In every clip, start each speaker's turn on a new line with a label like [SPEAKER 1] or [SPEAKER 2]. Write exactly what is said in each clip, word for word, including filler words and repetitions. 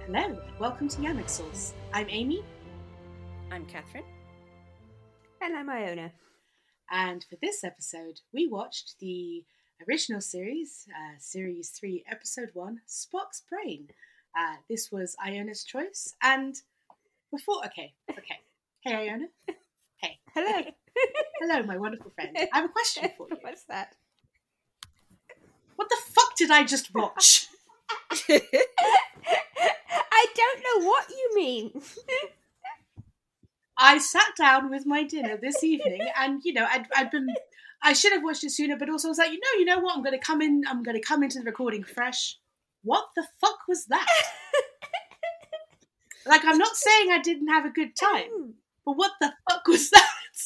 [SPEAKER 1] Hello, and welcome to Yannick Sauce. I'm Amy.
[SPEAKER 2] I'm Catherine.
[SPEAKER 3] And I'm Iona.
[SPEAKER 1] And for this episode, we watched the original series, uh, Series three, Episode one, Spock's Brain. Uh, this was Iona's choice. And before, okay, okay. Hey, Iona. Hey.
[SPEAKER 3] Hello.
[SPEAKER 1] Hello, my wonderful friend. I have a question for you.
[SPEAKER 3] What's that?
[SPEAKER 1] What the fuck did I just watch?
[SPEAKER 3] I don't know what you mean.
[SPEAKER 1] I sat down with my dinner this evening, and you know, I'd, I'd been, I should have watched it sooner, but also I was like, you know, you know what? I'm going to come in. I'm going to come into the recording fresh. What the fuck was that? Like, I'm not saying I didn't have a good time, but what the fuck was that?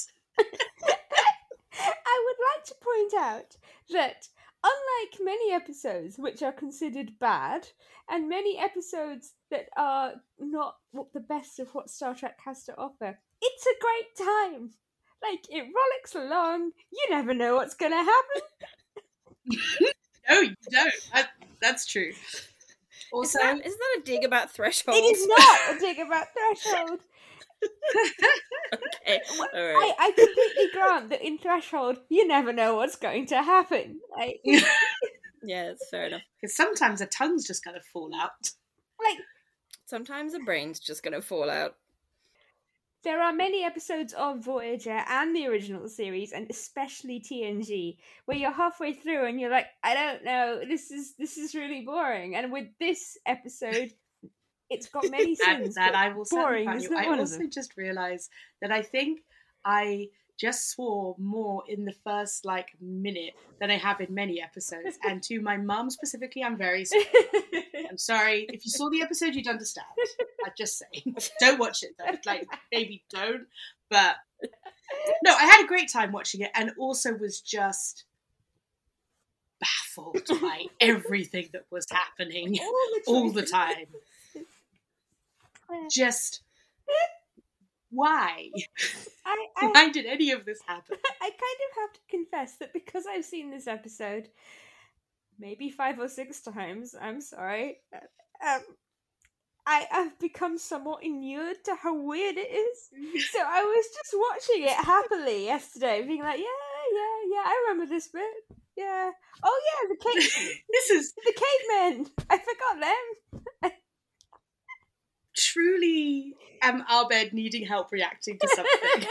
[SPEAKER 3] I would like to point out that unlike many episodes which are considered bad, and many episodes that are not the best of what Star Trek has to offer, it's a great time. Like, it rollicks along, you never know what's going to happen.
[SPEAKER 1] No, you don't. That, that's true. Also,
[SPEAKER 2] is that, is that a dig about Threshold?
[SPEAKER 3] It is not a dig about Threshold.
[SPEAKER 2] Okay, all right.
[SPEAKER 3] I, I completely grant that in Threshold, you never know what's going to happen. Like,
[SPEAKER 2] Yeah, it's fair enough.
[SPEAKER 1] because sometimes a tongue's just going to fall out.
[SPEAKER 3] like
[SPEAKER 2] Sometimes the brain's just gonna fall out.
[SPEAKER 3] there are many episodes of Voyager and the original series, and especially T N G, where you're halfway through and you're like, I don't know, this is this is really boring. And with this episode, it's got many
[SPEAKER 1] That,
[SPEAKER 3] sins.
[SPEAKER 1] that
[SPEAKER 3] but
[SPEAKER 1] I will
[SPEAKER 3] boring
[SPEAKER 1] satisfy
[SPEAKER 3] is
[SPEAKER 1] you.
[SPEAKER 3] not
[SPEAKER 1] I
[SPEAKER 3] one of
[SPEAKER 1] also
[SPEAKER 3] them.
[SPEAKER 1] just realised that I think I just swore more in the first like minute than I have in many episodes. And to my mum specifically, I'm very sorry. I'm sorry. If you saw the episode, you'd understand. I'm just saying. Don't watch it though. Like, maybe don't. But no, I had a great time watching it, and also was just baffled by everything that was happening
[SPEAKER 3] All the,
[SPEAKER 1] all the
[SPEAKER 3] choices.
[SPEAKER 1] time. Just why?
[SPEAKER 3] I, I,
[SPEAKER 1] Why did any of this happen?
[SPEAKER 3] I kind of have to confess that because I've seen this episode maybe five or six times, I'm sorry, um, I have become somewhat inured to how weird it is. So I was just watching it happily yesterday, being like, yeah, yeah, yeah, I remember this bit. Yeah. Oh yeah, the cave,
[SPEAKER 1] This is
[SPEAKER 3] the cavemen. I forgot them.
[SPEAKER 1] truly am Abed needing help reacting to something.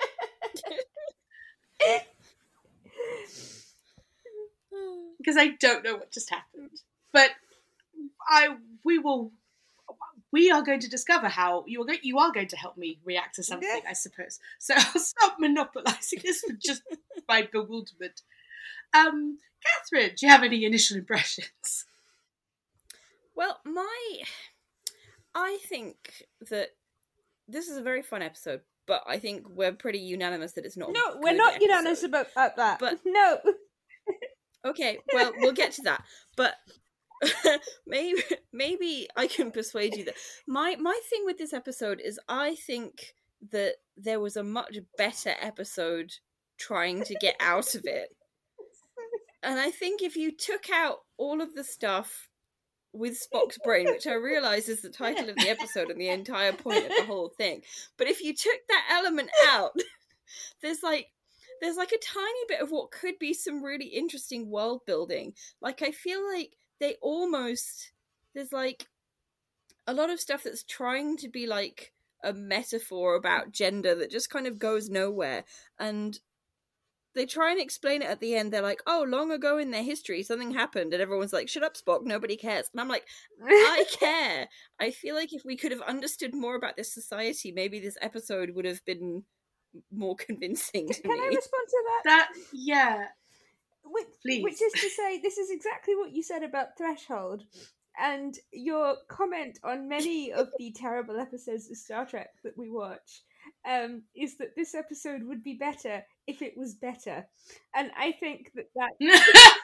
[SPEAKER 1] Because I don't know what just happened. But I we will we are going to discover how you are going, you are going to help me react to something, I suppose. So I'll stop monopolising this with just my bewilderment. Um, Catherine, do you have any initial impressions?
[SPEAKER 2] Well, my... I think that this is a very fun episode, but I think we're pretty unanimous that it's not a
[SPEAKER 3] No, we're
[SPEAKER 2] good
[SPEAKER 3] not
[SPEAKER 2] episode.
[SPEAKER 3] unanimous about, about that.
[SPEAKER 2] But-
[SPEAKER 3] no.
[SPEAKER 2] Okay, well, we'll get to that. But maybe maybe I can persuade you that my my thing with this episode is I think that there was a much better episode trying to get out of it. And I think if you took out all of the stuff with Spock's brain, which I realise is the title of the episode and the entire point of the whole thing, but if you took that element out, there's like there's like a tiny bit of what could be some really interesting world building. Like, I feel like they almost, there's like a lot of stuff that's trying to be like a metaphor about gender that just kind of goes nowhere. And they try and explain it at the end. They're like, oh, long ago in their history, something happened. And everyone's like, shut up, Spock, nobody cares. And I'm like, I care. I feel like if we could have understood more about this society, maybe this episode would have been more convincing to
[SPEAKER 3] Can
[SPEAKER 2] me.
[SPEAKER 3] I respond to that?
[SPEAKER 1] That, yeah.
[SPEAKER 3] Which,
[SPEAKER 1] Please.
[SPEAKER 3] which is to say, this is exactly what you said about Threshold, and your comment on many of the terrible episodes of Star Trek that we watch um, is that this episode would be better if it was better. And I think that that...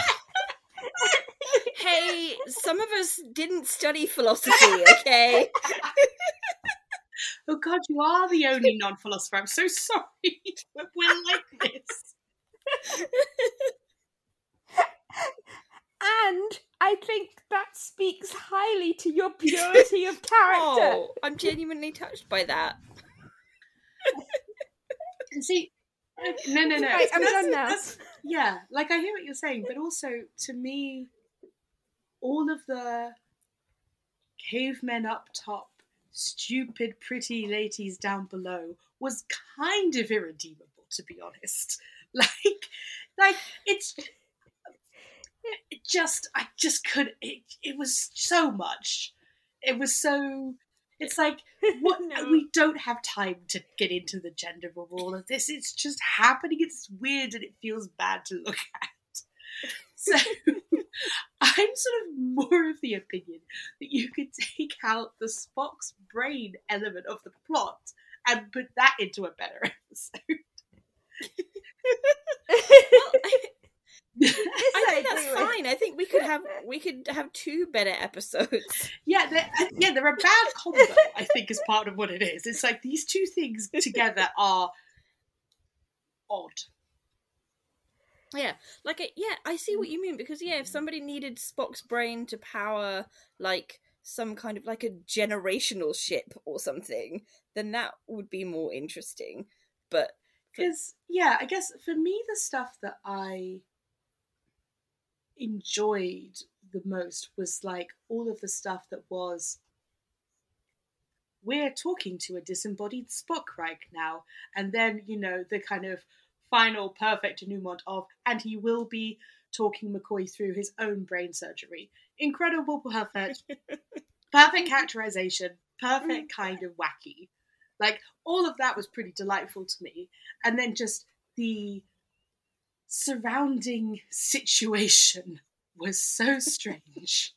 [SPEAKER 2] Hey, some of us didn't study philosophy, okay?
[SPEAKER 1] Oh God, you are the only non-philosopher. I'm so sorry, but we're like this.
[SPEAKER 3] And I think that speaks highly to your purity of character.
[SPEAKER 2] Oh, I'm genuinely touched by that.
[SPEAKER 1] And see, no, no, no.
[SPEAKER 3] Right, I'm
[SPEAKER 1] That's-
[SPEAKER 3] done now.
[SPEAKER 1] that's- yeah, like I hear what you're saying, but also to me, all of the cavemen up top, stupid, pretty ladies down below was kind of irredeemable, to be honest. Like, like it's it just, I just couldn't. It, it was so much. It was so. It's like what
[SPEAKER 3] No.
[SPEAKER 1] we don't have time to get into the gender of all of this. It's just happening. It's weird and it feels bad to look at. So I'm sort of more of the opinion that you could take out the Spock's brain element of the plot and put that into a better episode.
[SPEAKER 2] Well, I,
[SPEAKER 3] This
[SPEAKER 2] I think
[SPEAKER 3] I
[SPEAKER 2] that's
[SPEAKER 3] agree with.
[SPEAKER 2] fine. I think we could have we could have two better episodes.
[SPEAKER 1] Yeah, they're, yeah, they're a bad combo, I think, is part of what it is. It's like these two things together are odd.
[SPEAKER 2] Yeah, like I, yeah, I see what you mean because yeah, if somebody needed Spock's brain to power like some kind of like a generational ship or something, then that would be more interesting. But
[SPEAKER 1] Because, yeah, I guess for me, the stuff that I enjoyed the most was like all of the stuff that was, we're talking to a disembodied Spock right now. And then, you know, the kind of final perfect denouement of, and he will be talking McCoy through his own brain surgery. Incredible, perfect, perfect characterization, perfect kind of wacky. Like, all of that was pretty delightful to me. And then just the surrounding situation was so strange.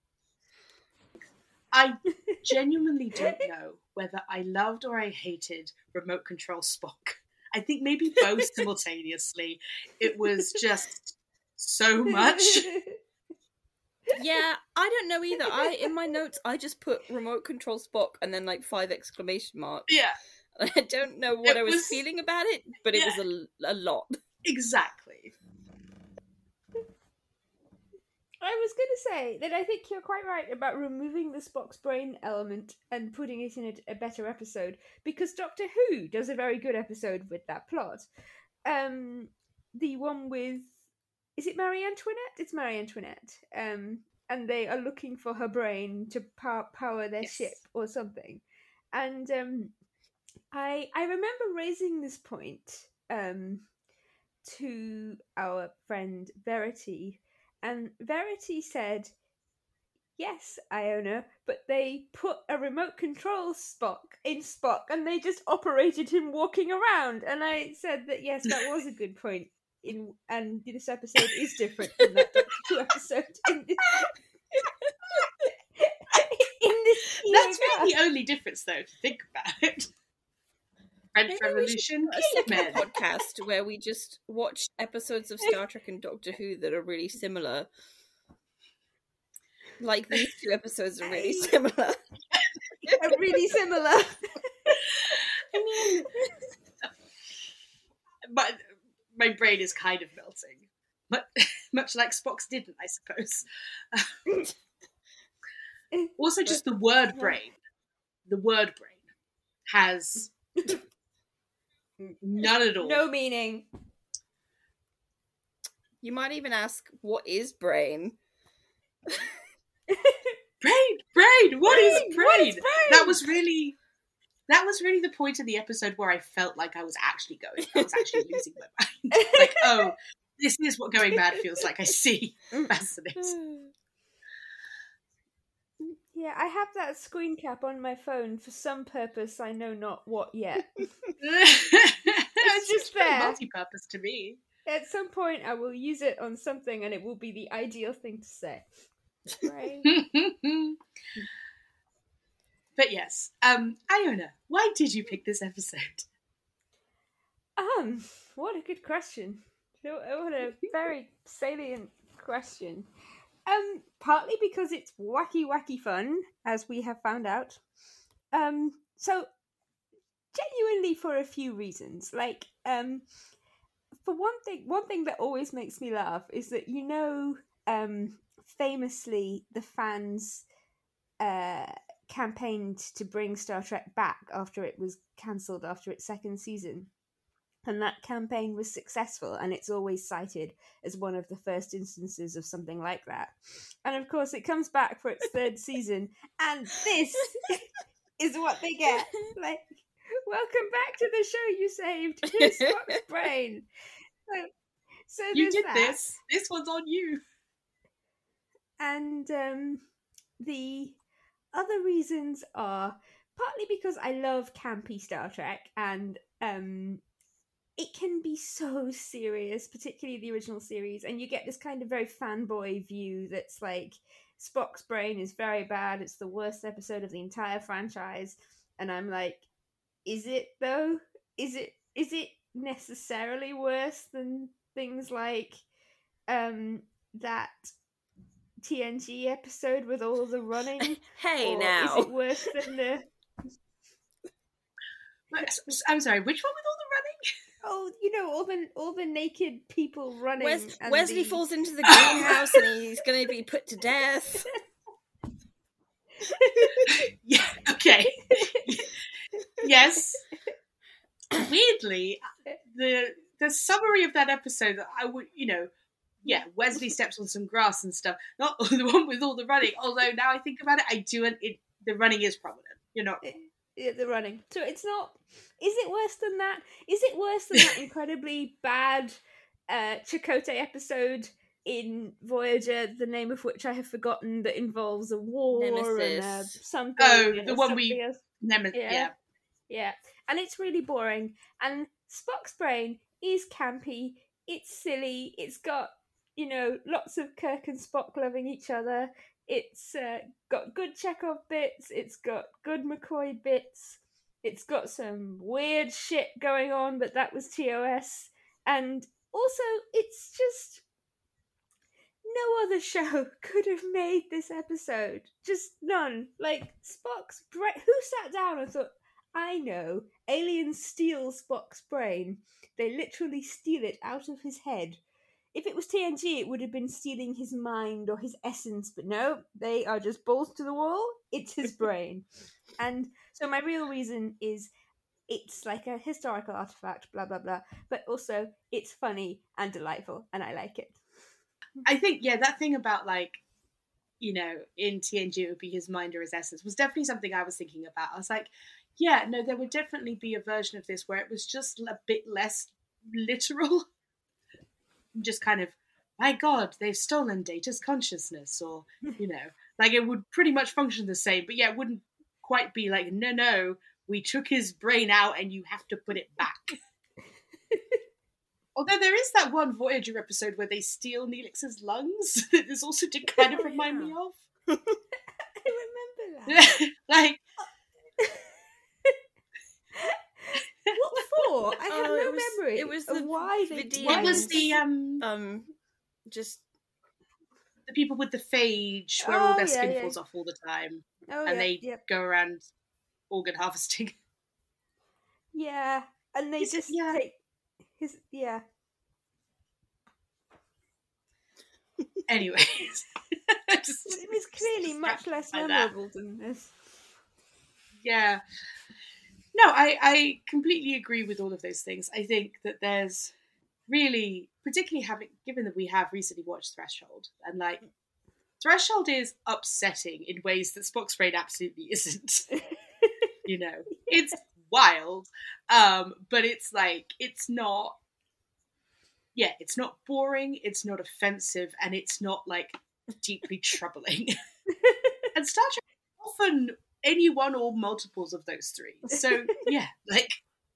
[SPEAKER 1] I genuinely don't know whether I loved or I hated remote control Spock. I think maybe both simultaneously. It was just so much.
[SPEAKER 2] yeah, I don't know either. I in my notes I just put remote control Spock and then like five exclamation marks.
[SPEAKER 1] Yeah,
[SPEAKER 2] I don't know what
[SPEAKER 1] It
[SPEAKER 2] I was,
[SPEAKER 1] was-
[SPEAKER 2] feeling about it, but it
[SPEAKER 1] Yeah.
[SPEAKER 2] was a, a lot.
[SPEAKER 1] exactly.
[SPEAKER 3] I was going to say that I think you're quite right about removing the Spock's brain element and putting it in a, a better episode, because Doctor Who does a very good episode with that plot. Um, the one with, is it Marie Antoinette? It's Marie Antoinette. Um, and they are looking for her brain to pow- power their
[SPEAKER 1] Yes.
[SPEAKER 3] ship or something. And um, I I remember raising this point um, to our friend Verity. And Verity said, yes, Iona, but they put a remote control Spock in Spock and they just operated him walking around. And I said that, yes, that was a good point. In And this episode is different from that Doctor Who episode. In this, in this
[SPEAKER 1] That's
[SPEAKER 3] regard.
[SPEAKER 1] really the only difference, though, to think about it. French
[SPEAKER 2] Maybe we
[SPEAKER 1] Revolution,
[SPEAKER 2] A second
[SPEAKER 1] cavemen.
[SPEAKER 2] podcast where we just watch episodes of Star Trek and Doctor Who that are really similar. Like these two episodes are really similar.
[SPEAKER 3] Are really similar.
[SPEAKER 1] I mean, my, my brain is kind of melting. But much like Spock's didn't, I suppose. Also, just the word brain. The word brain has none at all.
[SPEAKER 3] No meaning.
[SPEAKER 2] You might even ask, what is brain?
[SPEAKER 1] Brain, brain. What is
[SPEAKER 3] Brain,
[SPEAKER 1] brain?
[SPEAKER 3] what is brain?
[SPEAKER 1] That was really, that was really the point of the episode where I felt like I was actually going. I was actually losing my mind. Like, oh, this is what going mad feels like. I see. Fascinating.
[SPEAKER 3] Yeah, I have that screen cap on my phone for some purpose I know not what yet.
[SPEAKER 1] it's
[SPEAKER 3] just
[SPEAKER 1] pretty
[SPEAKER 3] there.
[SPEAKER 1] multi-purpose to me.
[SPEAKER 3] At some point I will use it on something and it will be the ideal thing to say. Right?
[SPEAKER 1] But yes, um, Iona, why did you pick this episode?
[SPEAKER 3] Um, what a good question. What a very salient question. Um, partly because it's wacky, wacky fun, as we have found out. Um, so genuinely for a few reasons. Like, um, for one thing, one thing that always makes me laugh is that, you know, um, famously, the fans uh, campaigned to bring Star Trek back after it was cancelled after its second season. And that campaign was successful, and it's always cited as one of the first instances of something like that. And of course, it comes back for its third season, and this is what they get. Like, welcome back to the show you saved. Here's Spock's brain. So, so
[SPEAKER 1] you did
[SPEAKER 3] that.
[SPEAKER 1] this. This one's on you.
[SPEAKER 3] And um, the other reasons are partly because I love campy Star Trek, and um, it can be so serious, particularly the original series, and you get this kind of very fanboy view that's like, Spock's brain is very bad, it's the worst episode of the entire franchise, and I'm like, is it though? Is it is it necessarily worse than things like um, that T N G episode with all of the running?
[SPEAKER 2] Hey,
[SPEAKER 3] or
[SPEAKER 2] now.
[SPEAKER 3] Is it worse than the...
[SPEAKER 1] I'm sorry, which one with all the running?
[SPEAKER 3] Oh, you know, all the all the naked people running.
[SPEAKER 2] Wes-
[SPEAKER 3] and
[SPEAKER 2] Wesley
[SPEAKER 3] the...
[SPEAKER 2] falls into the greenhouse and he's going to be put to death.
[SPEAKER 1] Yeah, okay. Yes. Weirdly, the the summary of that episode, I would, you know, yeah, Wesley steps on some grass and stuff. Not the one with all the running. Although now I think about it, I do. It, the running is prominent. You're not.
[SPEAKER 3] Yeah, the running. So it's not. Is it worse than that? Is it worse than that incredibly bad uh, Chakotay episode in Voyager, the name of which I have forgotten, that involves a war
[SPEAKER 2] Nemesis.
[SPEAKER 3] and uh, something?
[SPEAKER 1] Oh,
[SPEAKER 3] and
[SPEAKER 1] the one we.
[SPEAKER 3] else?
[SPEAKER 1] Nemesis.
[SPEAKER 3] Yeah.
[SPEAKER 1] Yeah.
[SPEAKER 3] Yeah, and it's really boring. And Spock's brain is campy. It's silly. It's got, you know, lots of Kirk and Spock loving each other. It's uh, got good Chekhov bits. It's got good McCoy bits. It's got some weird shit going on, but that was T O S. And also, it's just... no other show could have made this episode. Just none. Like, Spock's brain... Who sat down and thought, I know, aliens steal Spock's brain. They literally steal it out of his head. If it was T N G, it would have been stealing his mind or his essence, but no, they are just balls to the wall. It's his brain. And so my real reason is it's like a historical artifact, blah, blah, blah, but also it's funny and delightful, and I like it.
[SPEAKER 1] I think, yeah, that thing about, like, you know, in T N G it would be his mind or his essence was definitely something I was thinking about. I was like, yeah, no, there would definitely be a version of this where it was just a bit less literal. Just kind of, my God, they've stolen Data's consciousness, or, you know, like it would pretty much function the same, but yeah, it wouldn't quite be like, no, no, we took his brain out and you have to put it back. Although there is that one Voyager episode where they steal Neelix's lungs that this also did kind of
[SPEAKER 3] Oh,
[SPEAKER 1] remind
[SPEAKER 3] yeah.
[SPEAKER 1] me of.
[SPEAKER 3] I remember that.
[SPEAKER 1] Like,
[SPEAKER 3] What for? I have
[SPEAKER 2] Oh,
[SPEAKER 3] no
[SPEAKER 2] it was-
[SPEAKER 3] memory
[SPEAKER 2] it was
[SPEAKER 3] of
[SPEAKER 2] the
[SPEAKER 3] why they
[SPEAKER 2] video-
[SPEAKER 3] why
[SPEAKER 1] it was
[SPEAKER 3] they-
[SPEAKER 1] the um
[SPEAKER 2] Um, just
[SPEAKER 1] the people with the phage where
[SPEAKER 3] Oh,
[SPEAKER 1] all their
[SPEAKER 3] yeah,
[SPEAKER 1] skin
[SPEAKER 3] yeah.
[SPEAKER 1] falls off all the time,
[SPEAKER 3] oh,
[SPEAKER 1] and
[SPEAKER 3] yeah,
[SPEAKER 1] they
[SPEAKER 3] yeah.
[SPEAKER 1] go around organ harvesting.
[SPEAKER 3] Yeah, and they
[SPEAKER 1] Is it-
[SPEAKER 3] just
[SPEAKER 1] yeah.
[SPEAKER 3] take his yeah.
[SPEAKER 1] Anyways, Just-
[SPEAKER 3] It was clearly much less
[SPEAKER 1] by that.
[SPEAKER 3] memorable than this.
[SPEAKER 1] Yeah. No, I, I completely agree with all of those things. I think that there's really, particularly having, given that we have recently watched Threshold, and like, Threshold is upsetting in ways that Spock's brain absolutely isn't. You know, it's wild, um, but it's like, it's not, yeah, it's not boring, it's not offensive, and it's not like deeply troubling. And Star Trek is often any one or multiples of those three. So yeah, like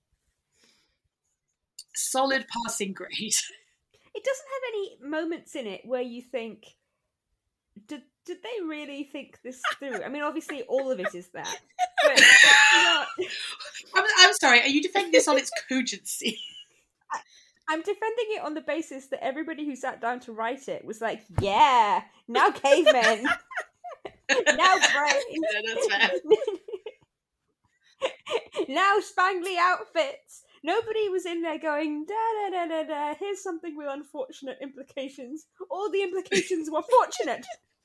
[SPEAKER 1] solid passing grade.
[SPEAKER 3] It doesn't have any moments in it where you think, did did they really think this through? I mean, obviously all of it is that, but it's not.
[SPEAKER 1] I'm, I'm sorry, are you defending this on its cogency?
[SPEAKER 3] I'm defending it on the basis that everybody who sat down to write it was like, yeah, now cavemen. Now brains.
[SPEAKER 1] Yeah, that's fair.
[SPEAKER 3] Now spangly outfits. Nobody was in there going, da da da da da, here's something with unfortunate implications. All the implications were fortunate.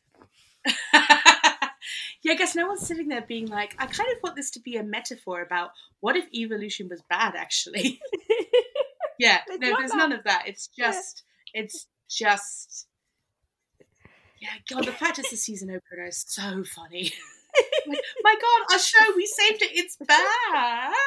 [SPEAKER 1] Yeah, I guess no one's sitting there being like, I kind of want this to be a metaphor about what if evolution was bad, actually. Yeah,
[SPEAKER 3] It's
[SPEAKER 1] no,
[SPEAKER 3] not
[SPEAKER 1] there's
[SPEAKER 3] that.
[SPEAKER 1] none of that. It's just, it's just, yeah, God, the fact it's the season opener is so funny. Like, my God, our show, we saved it, it's back!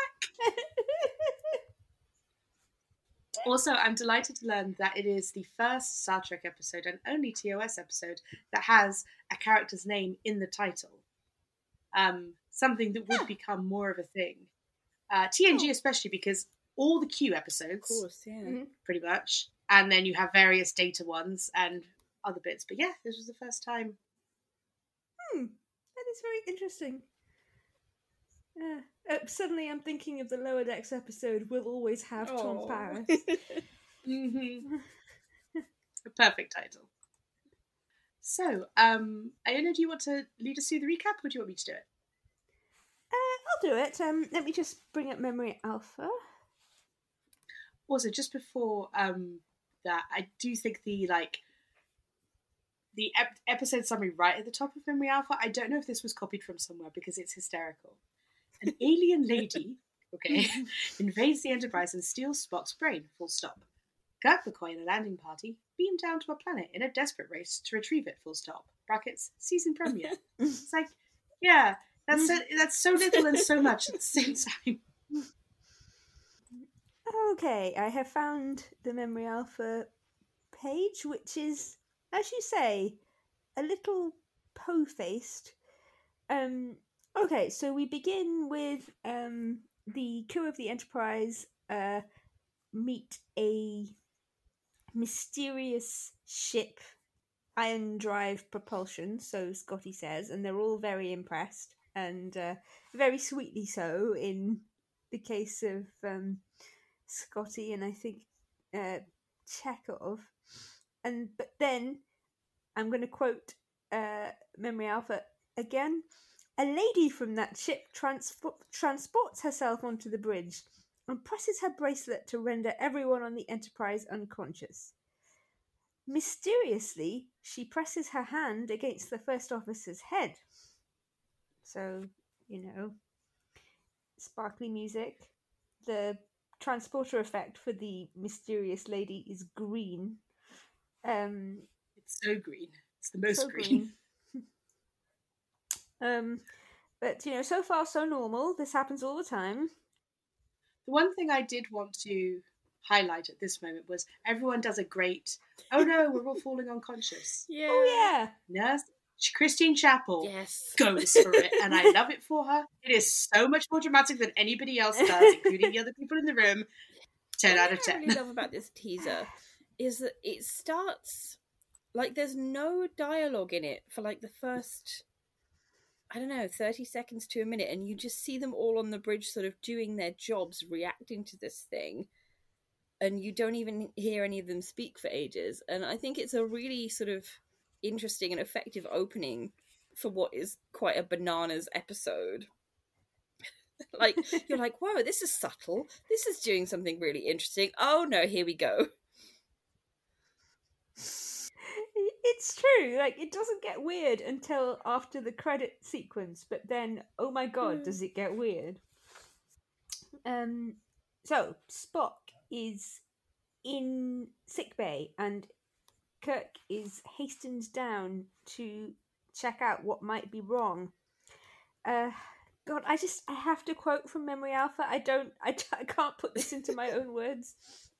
[SPEAKER 1] Also, I'm delighted to learn that it is the first Star Trek episode and only T O S episode that has a character's name in the title. Um, something that would
[SPEAKER 3] Yeah.
[SPEAKER 1] become more of a thing. Uh, T N G
[SPEAKER 3] Oh.
[SPEAKER 1] especially, because all the Q
[SPEAKER 2] Of
[SPEAKER 1] episodes,
[SPEAKER 2] course, yeah.
[SPEAKER 3] Mhm.
[SPEAKER 1] pretty much, and then you have various data ones and other bits. But yeah, this was the first time.
[SPEAKER 3] Hmm, that is very interesting. Uh, uh, suddenly I'm thinking of the Lower Decks episode, We'll Always Have Tom
[SPEAKER 2] Aw.
[SPEAKER 3] Paris.
[SPEAKER 1] Mm-hmm. A perfect title. So, um, Iona, do you want to lead us through the recap, or do you want me to do it?
[SPEAKER 3] Uh, I'll do it. Um, let me just bring up Memory Alpha.
[SPEAKER 1] Also, just before um, that, I do think the like the ep- episode summary right at the top of Memory Alpha, I don't know if this was copied from somewhere because it's hysterical. An alien lady, okay, invades the Enterprise and steals Spock's brain, full stop. Kirk, McCoy and the landing party beam down to a planet in a desperate race to retrieve it, full stop. Brackets, season premiere. It's like, yeah, that's so, that's so little and so much at the same time.
[SPEAKER 3] Okay, I have found the Memory Alpha page, which is, as you say, a little po-faced. Um, okay, so we begin with um, the crew of the Enterprise uh, meet a mysterious ship, ion drive propulsion, so Scotty says, and they're all very impressed, and uh, very sweetly so in the case of um, Scotty and I think uh, Chekhov. And but then I'm going to quote uh, Memory Alpha again. A lady from that ship transpo- transports herself onto the bridge and presses her bracelet to render everyone on the Enterprise unconscious. Mysteriously, she presses her hand against the first officer's head. So, you know, sparkly music. The transporter effect for the mysterious lady is green. Um,
[SPEAKER 1] It's so green. It's the most
[SPEAKER 3] so
[SPEAKER 1] green.
[SPEAKER 3] green. um, but you know, so far so normal. This happens all the time.
[SPEAKER 1] The one thing I did want to highlight at this moment was everyone does a great, oh no, we're all falling unconscious.
[SPEAKER 2] Yeah.
[SPEAKER 3] Oh yeah.
[SPEAKER 1] Nurse Christine Chappell
[SPEAKER 2] Yes.
[SPEAKER 1] goes for it, and I love it for her. It is so much more dramatic than anybody else does, including the other people in the room. ten
[SPEAKER 2] One
[SPEAKER 1] out of
[SPEAKER 2] thing
[SPEAKER 1] ten.
[SPEAKER 2] I really love about this teaser is that it starts like there's no dialogue in it for like the first, I don't know, thirty seconds to a minute, and you just see them all on the bridge sort of doing their jobs, reacting to this thing, and you don't even hear any of them speak for ages. And I think it's a really sort of interesting and effective opening for what is quite a bananas episode. Like, you're like, whoa, this is subtle. This is doing something really interesting. Oh no, here we go.
[SPEAKER 3] It's true. Like, it doesn't get weird until after the credit sequence, but then, oh my god,
[SPEAKER 2] Mm.
[SPEAKER 3] does it get weird? Um. So Spock is in sickbay, and Kirk is hastened down to check out what might be wrong. Uh, God, I just I have to quote from Memory Alpha. I don't, I, I can't put this into my own words.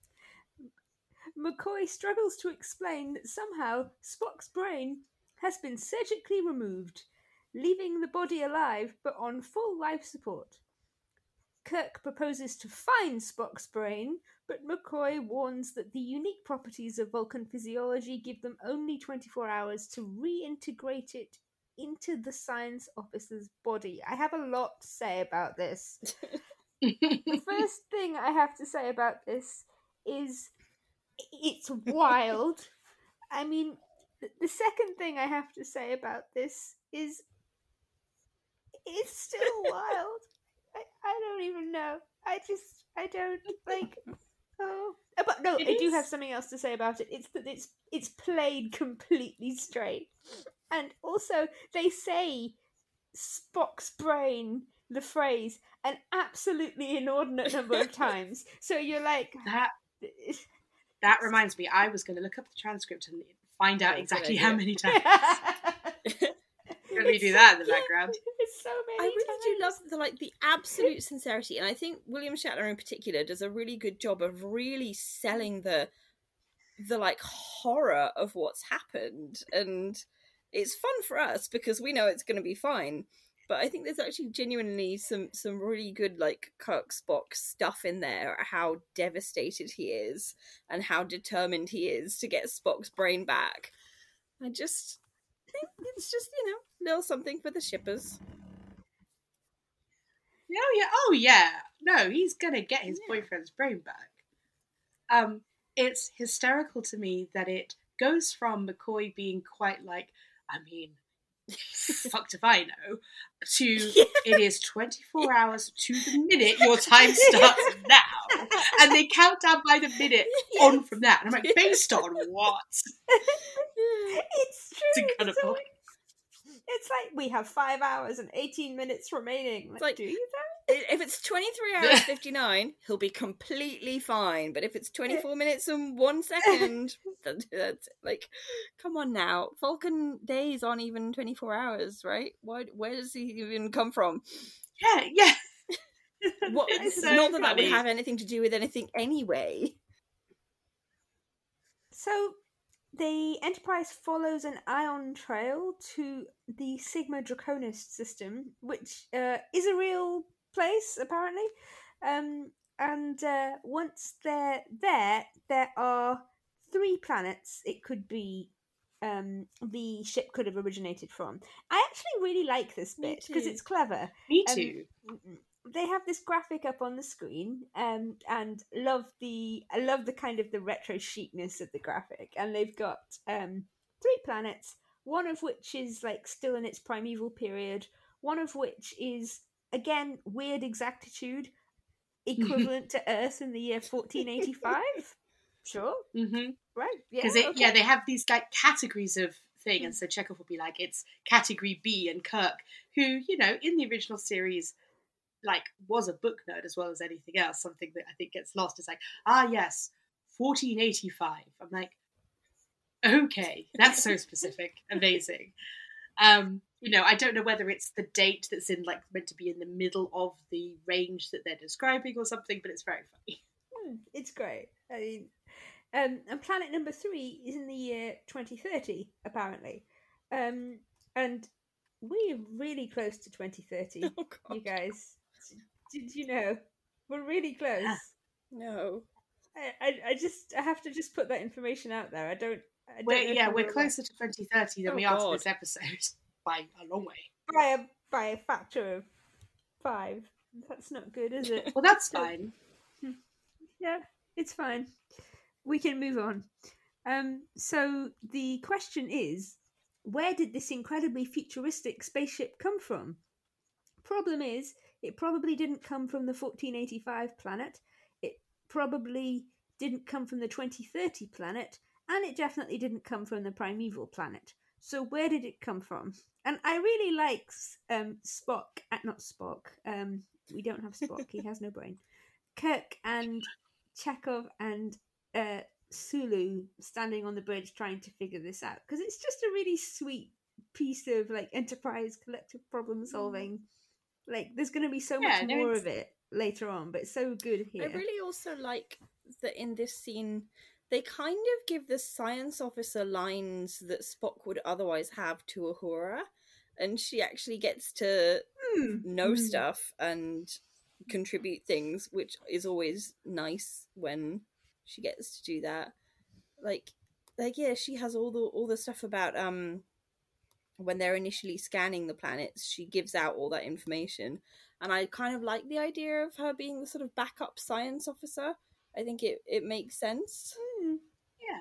[SPEAKER 3] McCoy struggles to explain that somehow Spock's brain has been surgically removed, leaving the body alive but on full life support. Kirk proposes to find Spock's brain, but McCoy warns that the unique properties of Vulcan physiology give them only twenty-four hours to reintegrate it into the science officer's body. I have a lot to say about this. The first thing I have to say about this is it's wild. I mean, the second thing I have to say about this is it's still wild. I, I don't even know. I just I don't like. Oh, but no,
[SPEAKER 1] It
[SPEAKER 3] I do
[SPEAKER 1] is-
[SPEAKER 3] have something else to say about it. It's that it's it's played completely straight, and also they say Spock's brain, the phrase, an absolutely inordinate number of times. So you're like,
[SPEAKER 1] that that reminds me, I was going to look up the transcript and find out
[SPEAKER 2] That's a good
[SPEAKER 1] exactly
[SPEAKER 2] idea.
[SPEAKER 1] how many times. Let me do that in the
[SPEAKER 3] Yeah,
[SPEAKER 1] background.
[SPEAKER 3] It's so many
[SPEAKER 2] I really do love
[SPEAKER 3] times.
[SPEAKER 2] the like the absolute sincerity, and I think William Shatner in particular does a really good job of really selling the the like horror of what's happened, and it's fun for us because we know it's going to be fine. But I think there's actually genuinely some some really good like Kirk Spock stuff in there. How devastated he is and how determined he is to get Spock's brain back. I just think it's just, you know, little something for the shippers.
[SPEAKER 1] Oh yeah, oh yeah. No, he's gonna get his
[SPEAKER 2] Yeah.
[SPEAKER 1] boyfriend's brain back. Um, it's hysterical to me that it goes from McCoy being quite like, I mean, fucked if I know, to
[SPEAKER 2] Yeah.
[SPEAKER 1] it is twenty-four hours to the minute your time starts now. And they count down by the minute on
[SPEAKER 2] Yes.
[SPEAKER 1] from that. And I'm like, based on what?
[SPEAKER 3] It's true.
[SPEAKER 1] It's incredible.
[SPEAKER 3] So it's like we have five hours and eighteen minutes remaining. Like,
[SPEAKER 2] like-
[SPEAKER 3] do you though?
[SPEAKER 2] If it's twenty-three hours fifty-nine, he'll be completely fine. But if it's twenty-four minutes and one second, that- that's like, come on now. Vulcan days aren't even twenty-four hours, right? Why, where does he even come from?
[SPEAKER 1] Yeah, yeah.
[SPEAKER 2] What,
[SPEAKER 1] It's so
[SPEAKER 2] not that that would
[SPEAKER 1] funny.
[SPEAKER 2] have anything to do with anything anyway.
[SPEAKER 3] So the Enterprise follows an ion trail to the Sigma Draconis system, which uh, is a real place apparently. Um, and uh, once they're there, there are three planets. It could be um, the ship could have originated from. I actually really like this
[SPEAKER 2] Me
[SPEAKER 3] bit because
[SPEAKER 2] too.
[SPEAKER 3] it's clever.
[SPEAKER 1] Me
[SPEAKER 3] Um,
[SPEAKER 1] too.
[SPEAKER 3] They have this graphic up on the screen, um, and love the I love the kind of the retro chicness of the graphic. And they've got um, three planets, one of which is like still in its primeval period, one of which is again weird exactitude, equivalent to Earth in the year fourteen eighty-five. Sure,
[SPEAKER 1] Mm-hmm.
[SPEAKER 3] right? Yeah,
[SPEAKER 1] Because
[SPEAKER 3] okay.
[SPEAKER 1] yeah, they have these like categories of thing, and so Chekhov will be like, it's category B, and Kirk, who you know in the original series, like was a book nerd as well as anything else. Something that I think gets lost is like, ah yes, fourteen eighty-five. I'm like, okay, that's so specific, amazing. Um, you know, I don't know whether it's the date that's in like meant to be in the middle of the range that they're describing or something, but it's very funny.
[SPEAKER 3] Hmm, it's great. I mean, um, and planet number three is in the year twenty thirty, apparently. Um, and we're really close to twenty thirty,
[SPEAKER 2] Oh, God.
[SPEAKER 3] you guys. Did you know? We're really close.
[SPEAKER 2] No.
[SPEAKER 3] I, I, I just I have to just put that information out there. I don't. I don't
[SPEAKER 1] We're,
[SPEAKER 3] know if
[SPEAKER 1] yeah,
[SPEAKER 3] I'm
[SPEAKER 1] we're
[SPEAKER 3] aware.
[SPEAKER 1] closer to twenty thirty than
[SPEAKER 2] Oh,
[SPEAKER 1] we are
[SPEAKER 2] God.
[SPEAKER 1] to this episode by a long way.
[SPEAKER 3] by a by a factor of five. That's not good, is it?
[SPEAKER 1] Well, that's
[SPEAKER 3] So-
[SPEAKER 1] fine.
[SPEAKER 3] Yeah, it's fine. We can move on. Um, so the question is, where did this incredibly futuristic spaceship come from? Problem is, it probably didn't come from the fourteen eighty-five planet. It probably didn't come from the twenty thirty planet, and it definitely didn't come from the primeval planet. So where did it come from? And I really like um, Spock, uh, not Spock. Um, we don't have Spock. He has no brain. Kirk and Chekhov and uh, Sulu standing on the bridge trying to figure this out, because it's just a really sweet piece of like Enterprise collective problem solving. Like, there's going to be so
[SPEAKER 1] Yeah,
[SPEAKER 3] much
[SPEAKER 1] no,
[SPEAKER 3] more
[SPEAKER 1] it's-
[SPEAKER 3] of it later on, but it's so good here.
[SPEAKER 2] I really also like that in this scene, they kind of give the science officer lines that Spock would otherwise have to Uhura, and she actually gets to
[SPEAKER 3] Hmm.
[SPEAKER 2] know
[SPEAKER 3] Hmm.
[SPEAKER 2] stuff and contribute things, which is always nice when she gets to do that. Like, like yeah, she has all the all the stuff about um when they're initially scanning the planets. She gives out all that information, and I kind of like the idea of her being the sort of backup science officer. I think it it makes sense.
[SPEAKER 3] Hmm.
[SPEAKER 1] Yeah.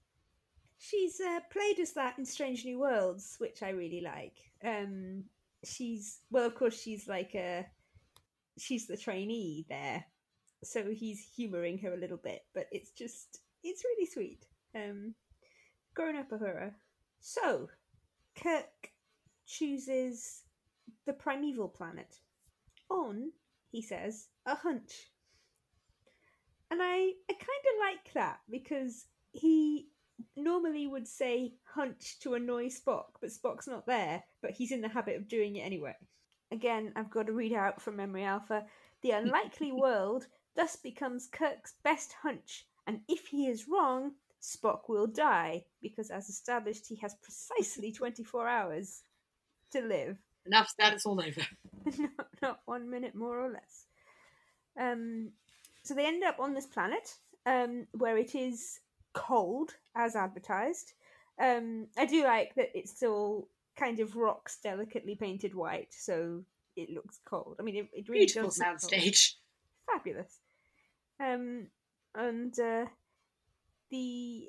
[SPEAKER 3] She's uh, played as that in Strange New Worlds, which I really like. Um, she's well, of course, she's like a she's the trainee there, so he's humouring her a little bit, but it's just, it's really sweet. Um, grown up Uhura. So, Kirk chooses the primeval planet on, he says, a hunch. And I, I kind of like that, because he normally would say hunch to annoy Spock, but Spock's not there, but he's in the habit of doing it anyway. Again, I've got to read out from Memory Alpha. The unlikely world thus becomes Kirk's best hunch, and if he is wrong, Spock will die, because as established, he has precisely twenty-four hours to live.
[SPEAKER 1] Enough that it's all over.
[SPEAKER 3] not, not one minute more or less. Um, so they end up on this planet, um, where it is cold, as advertised. Um, I do like that it's all kind of rocks delicately painted white, so it looks cold. I mean, it, it really
[SPEAKER 1] Beautiful
[SPEAKER 3] does look
[SPEAKER 1] soundstage.
[SPEAKER 3] cold. Fabulous. Um, and uh, the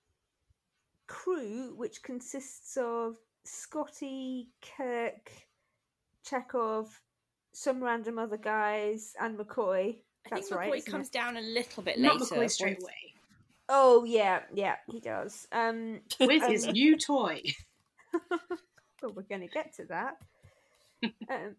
[SPEAKER 3] crew, which consists of Scotty, Kirk, Chekhov, some random other guys, and McCoy.
[SPEAKER 2] I
[SPEAKER 3] That's
[SPEAKER 2] think McCoy
[SPEAKER 3] right.
[SPEAKER 2] comes
[SPEAKER 3] it?
[SPEAKER 2] down a little bit
[SPEAKER 1] Not
[SPEAKER 2] later.
[SPEAKER 1] McCoy straight
[SPEAKER 2] once-
[SPEAKER 1] away.
[SPEAKER 3] Oh yeah, yeah, he does. Um,
[SPEAKER 1] With
[SPEAKER 3] um,
[SPEAKER 1] his new toy.
[SPEAKER 3] well, we're going to get to that. um,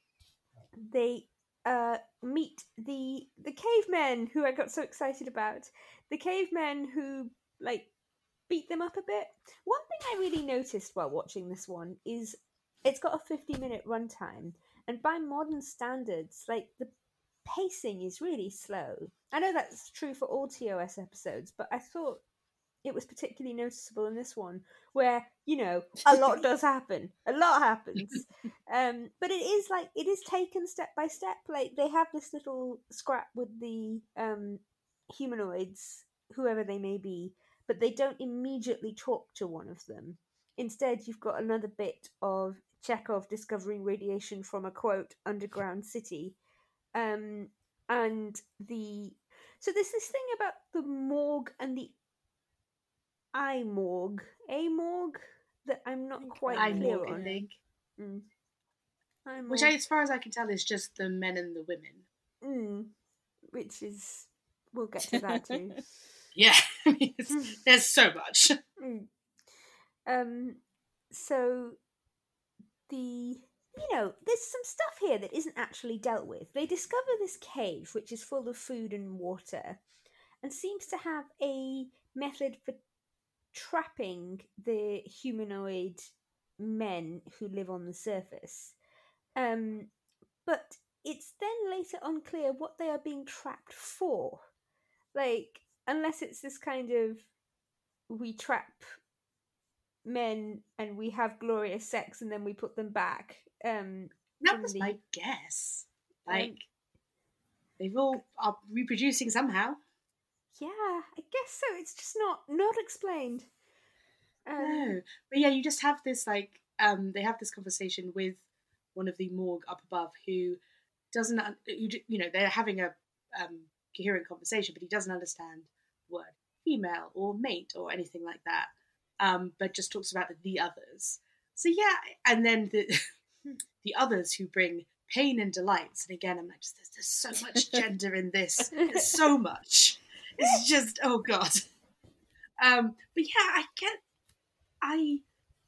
[SPEAKER 3] they uh, meet the the cavemen who I got so excited about. The cavemen who like beat them up a bit. One thing I really noticed while watching this one is it's got a fifty minute runtime, and by modern standards, like the pacing is really slow. I know that's true for all T O S episodes, but I thought it was particularly noticeable in this one, where, you know, a lot does happen. A lot happens. Um, but it is like, it is taken step by step. Like, they have this little scrap with the um, humanoids, whoever they may be, but they don't immediately talk to one of them. Instead, you've got another bit of Chekhov discovering radiation from a, quote, underground city. Um, and the... So there's this thing about the Morg and the I-Morg, A-Morg, that I'm not quite
[SPEAKER 1] I
[SPEAKER 3] clear
[SPEAKER 1] Morg, I
[SPEAKER 3] on.
[SPEAKER 1] think.
[SPEAKER 3] Mm. I-Morg.
[SPEAKER 1] Which, as far as I can tell, is just the men and the women.
[SPEAKER 3] Mm. Which is... We'll get to that too.
[SPEAKER 1] Yeah, I mean, it's, there's so much.
[SPEAKER 3] Mm. Um, so, the... You know, there's some stuff here that isn't actually dealt with. They discover this cave, which is full of food and water, and seems to have a method for trapping the humanoid men who live on the surface. Um, but it's then later unclear what they are being trapped for. Like, unless it's this kind of, we trap men and we have glorious sex and then we put them back. Um,
[SPEAKER 1] That
[SPEAKER 3] from
[SPEAKER 1] was
[SPEAKER 3] the-
[SPEAKER 1] my guess. Like,
[SPEAKER 3] Um,
[SPEAKER 1] they've all are reproducing somehow.
[SPEAKER 3] Yeah, I guess so. It's just not not explained. Um,
[SPEAKER 1] No, but yeah, you just have this like um, they have this conversation with one of the Morg up above who doesn't un- you d- you know they're having a um, coherent conversation, but he doesn't understand the word female or mate or anything like that. Um, but just talks about the, the others. So yeah, and then the the others who bring pain and delights. And again, I'm like, there's, there's so much gender in this. There's so much. It's just, oh God. Um, but yeah, I get, I,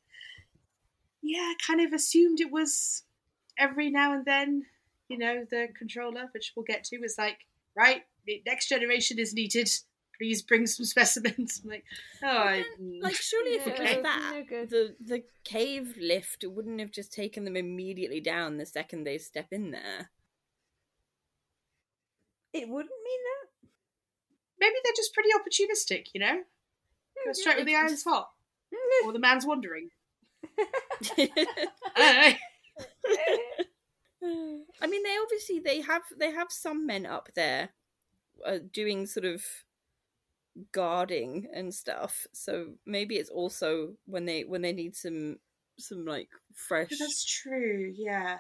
[SPEAKER 1] yeah, kind of assumed it was every now and then, you know, the controller, which we'll get to, is like, right, the next generation is needed. Please bring some specimens. I'm like, oh, I,
[SPEAKER 2] Like, surely if it
[SPEAKER 3] No,
[SPEAKER 2] was
[SPEAKER 3] no
[SPEAKER 2] that,
[SPEAKER 3] good.
[SPEAKER 2] the the cave lift wouldn't have just taken them immediately down the second they step in there.
[SPEAKER 3] It wouldn't mean that.
[SPEAKER 1] maybe they're just pretty opportunistic, you know? Go straight where the iron's hot. Or the man's wandering. I
[SPEAKER 2] I mean, they obviously they have they have some men up there uh, doing sort of guarding and stuff. So maybe it's also when they when they need some some like fresh
[SPEAKER 1] That's true, yeah.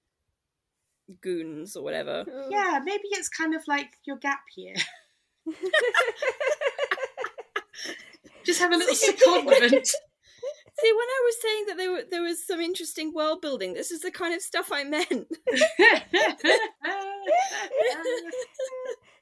[SPEAKER 2] goons or whatever.
[SPEAKER 1] Yeah, maybe it's kind of like your gap year. Just have a little secondment.
[SPEAKER 2] See, when I was saying that there were there was some interesting world building, this is the kind of stuff I meant.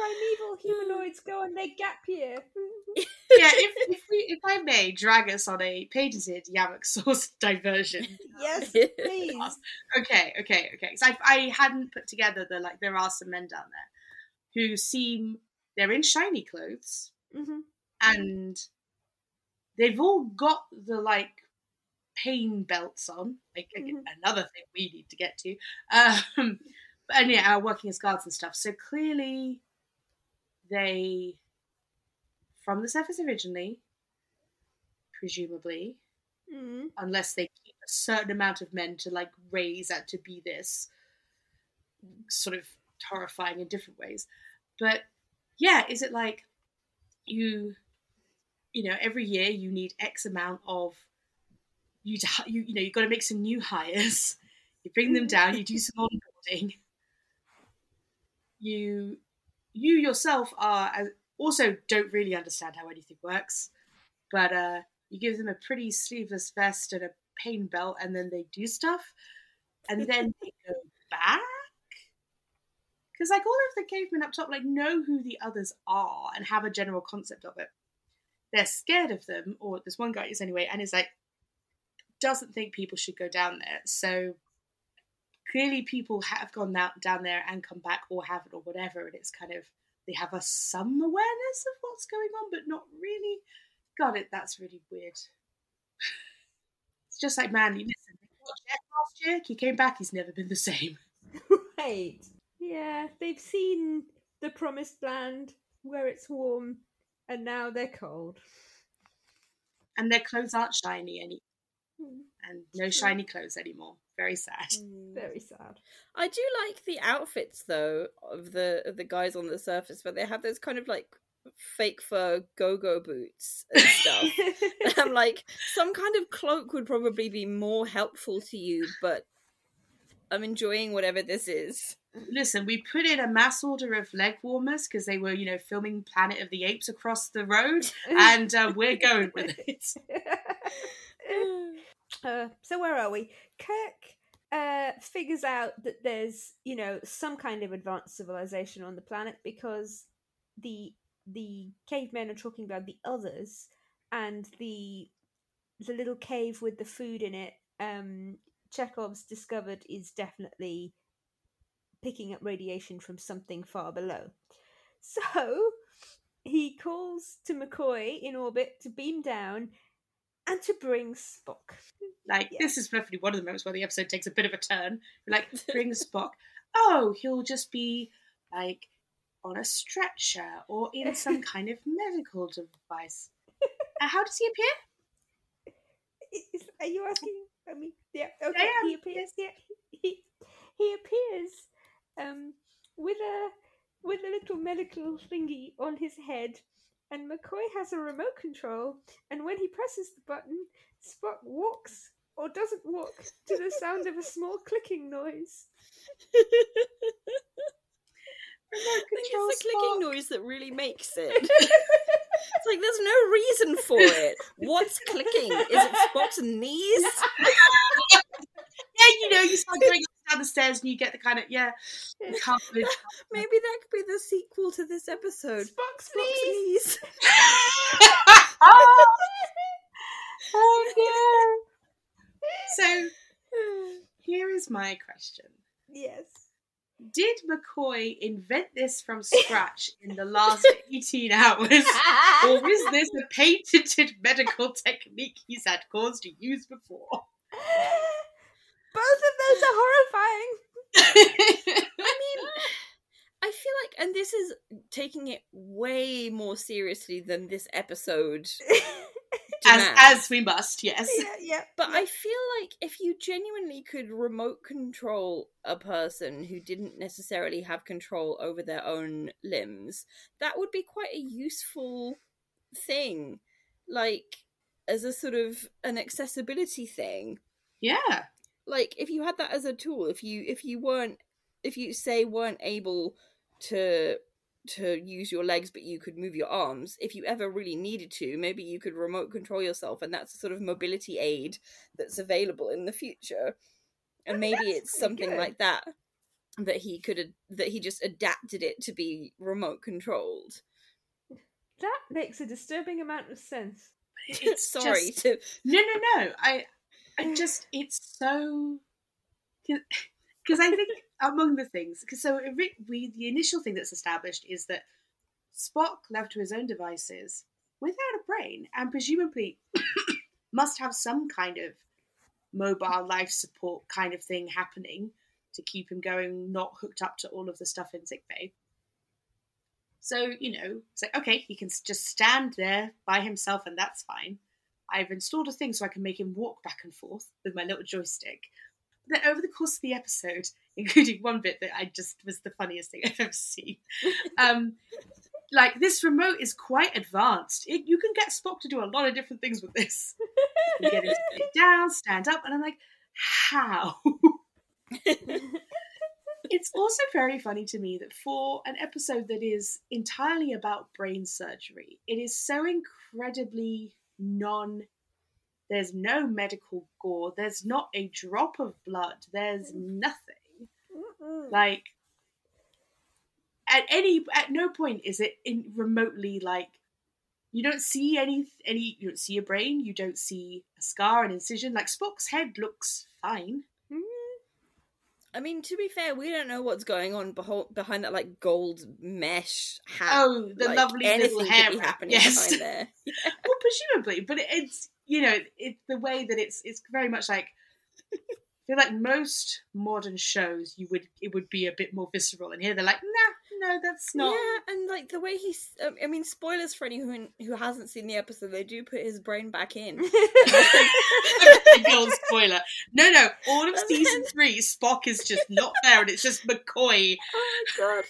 [SPEAKER 3] primeval humanoids go on their gap year.
[SPEAKER 1] Yeah, if if we if I may drag us on a patented Yamuk sauce diversion.
[SPEAKER 3] Yes, please.
[SPEAKER 1] Okay, okay, okay. So I, I hadn't put together the like there are some men down there who seem they're in shiny clothes
[SPEAKER 3] Mm-hmm.
[SPEAKER 1] and they've all got the like pain belts on. Like
[SPEAKER 3] Mm-hmm.
[SPEAKER 1] another thing we need to get to. Um, and yeah, working as guards and stuff. So clearly they. From the surface originally, presumably,
[SPEAKER 3] Mm-hmm.
[SPEAKER 1] unless they keep a certain amount of men to like raise and to be this sort of horrifying in different ways. But yeah, is it like you, you know, every year you need X amount of you, to, you, you know, you've got to make some new hires. You bring them down. You do some onboarding. You, you yourself are. Also don't really understand how anything works, but uh, you give them a pretty sleeveless vest and a pain belt, and then they do stuff, and then they go back. Because like all of the cavemen up top, like know who the others are and have a general concept of it. They're scared of them, or there's one guy is anyway, and is like doesn't think people should go down there. So clearly, people have gone out down there and come back, or haven't, or whatever, and it's kind of. They have a some awareness of what's going on, but not really. God, it that's really weird. It's just like, man, you listen. What, Jeff last year? He came back. He's never been the same.
[SPEAKER 3] Right. Yeah, they've seen the promised land where it's warm, and now they're cold.
[SPEAKER 1] And their clothes aren't shiny anymore.
[SPEAKER 3] Mm.
[SPEAKER 1] And no shiny clothes anymore. Very sad.
[SPEAKER 2] Mm.
[SPEAKER 3] Very sad.
[SPEAKER 2] I do like the outfits though of the of the guys on the surface, but they have those kind of like fake fur go-go boots and stuff. And I'm like, some kind of cloak would probably be more helpful to you, but I'm enjoying whatever this is.
[SPEAKER 1] Listen, we put in a mass order of leg warmers because they were, you know, filming Planet of the Apes across the road, and uh, we're going with it.
[SPEAKER 3] Uh, so where are we? Kirk uh, figures out that there's, you know, some kind of advanced civilization on the planet because the the cavemen are talking about the others, and the the little cave with the food in it. Um, Chekhov's discovered is definitely picking up radiation from something far below. So he calls to McCoy in orbit to beam down and to bring Spock.
[SPEAKER 1] Like,
[SPEAKER 3] Yeah.
[SPEAKER 1] this is definitely one of the moments where the episode takes a bit of a turn. We're like, bring Spock. Oh, he'll just be, like, on a stretcher or in some kind of medical device. Uh, how does he appear?
[SPEAKER 3] Is, are you asking? I mean, yeah, okay.
[SPEAKER 1] I am,
[SPEAKER 3] He appears. Yeah, he he appears um with a with a little medical thingy on his head, and McCoy has a remote control. And when he presses the button, Spock walks or doesn't walk to the sound of a small clicking noise.
[SPEAKER 1] Remote
[SPEAKER 2] I think
[SPEAKER 1] control
[SPEAKER 2] it's the clicking
[SPEAKER 1] Spock.
[SPEAKER 2] noise that really makes it. It's like there's no reason for it. What's clicking? Is it Spock's knees?
[SPEAKER 1] Yeah, you know, you start going up down the stairs and you get the kind of, yeah, you can't believe
[SPEAKER 2] Maybe that could be the sequel to this episode.
[SPEAKER 3] Spock's
[SPEAKER 2] Spock's
[SPEAKER 3] knees.
[SPEAKER 2] knees.
[SPEAKER 1] Oh no! So, here is my question.
[SPEAKER 3] Yes.
[SPEAKER 1] Did McCoy invent this from scratch in the last eighteen hours? Or is this a patented medical technique he's had cause to use before?
[SPEAKER 3] Both of those are horrifying.
[SPEAKER 2] I mean, I feel like, and this is taking it way more seriously than this episode
[SPEAKER 1] as,
[SPEAKER 2] demands.
[SPEAKER 1] as we must, yes.
[SPEAKER 3] Yeah, yeah.
[SPEAKER 2] But I feel like if you genuinely could remote control a person who didn't necessarily have control over their own limbs, that would be quite a useful thing. Like, as a sort of an accessibility thing.
[SPEAKER 1] Yeah.
[SPEAKER 2] Like, if you had that as a tool, if you if you weren't, if you, say, weren't able to to use your legs but you could move your arms, if you ever really needed to, maybe you could remote control yourself, and that's a sort of mobility aid that's available in the future. And maybe
[SPEAKER 3] That's
[SPEAKER 2] it's
[SPEAKER 3] pretty
[SPEAKER 2] something
[SPEAKER 3] good.
[SPEAKER 2] like that. that he could ad- that he just adapted it to be remote controlled.
[SPEAKER 3] That makes a disturbing amount of sense.
[SPEAKER 1] It's
[SPEAKER 2] Sorry
[SPEAKER 1] just...
[SPEAKER 2] to
[SPEAKER 1] no no no I I just it's so because I think among the things because so it, we the initial thing that's established is that Spock, left to his own devices without a brain and presumably must have some kind of mobile life support kind of thing happening to keep him going, not hooked up to all of the stuff in sickbay. So, you know, it's like, okay, he can just stand there by himself and that's fine. I've installed a thing so I can make him walk back and forth with my little joystick. But then over the course of the episode, including one bit that I just was the funniest thing I've ever seen, um, like, this remote is quite advanced. It, you can get Spock to do a lot of different things with this. You get him to sit down, stand up, and I'm like, how? It's also very funny to me that for an episode that is entirely about brain surgery, it is so incredibly non... There's no medical gore. There's not a drop of blood. There's nothing.
[SPEAKER 3] Mm-mm.
[SPEAKER 1] Like, at any... At no point is it in remotely, like... You don't see any... any. You don't see a brain. You don't see a scar, an incision. Like, Spock's head looks fine.
[SPEAKER 2] I mean, to be fair, we don't know what's going on beho- behind that, like, gold mesh hat.
[SPEAKER 1] Oh, the
[SPEAKER 2] like,
[SPEAKER 1] lovely
[SPEAKER 2] anything
[SPEAKER 1] little hair
[SPEAKER 2] could be
[SPEAKER 1] wrap,
[SPEAKER 2] happening
[SPEAKER 1] yes.
[SPEAKER 2] behind there. Yeah.
[SPEAKER 1] Well, presumably, but it, it's, you know, it's the way that it's it's very much like, I feel like most modern shows, you would it would be a bit more visceral, and here they're like, nah, no, that's not.
[SPEAKER 2] Yeah, and, like, the way he's... Um, I mean, spoilers for anyone who hasn't seen the episode, they do put his brain back in.
[SPEAKER 1] Big old spoiler. No, no, all of
[SPEAKER 2] And
[SPEAKER 1] season
[SPEAKER 2] then-
[SPEAKER 1] three, Spock is just not there, and it's just McCoy.
[SPEAKER 2] Oh my god.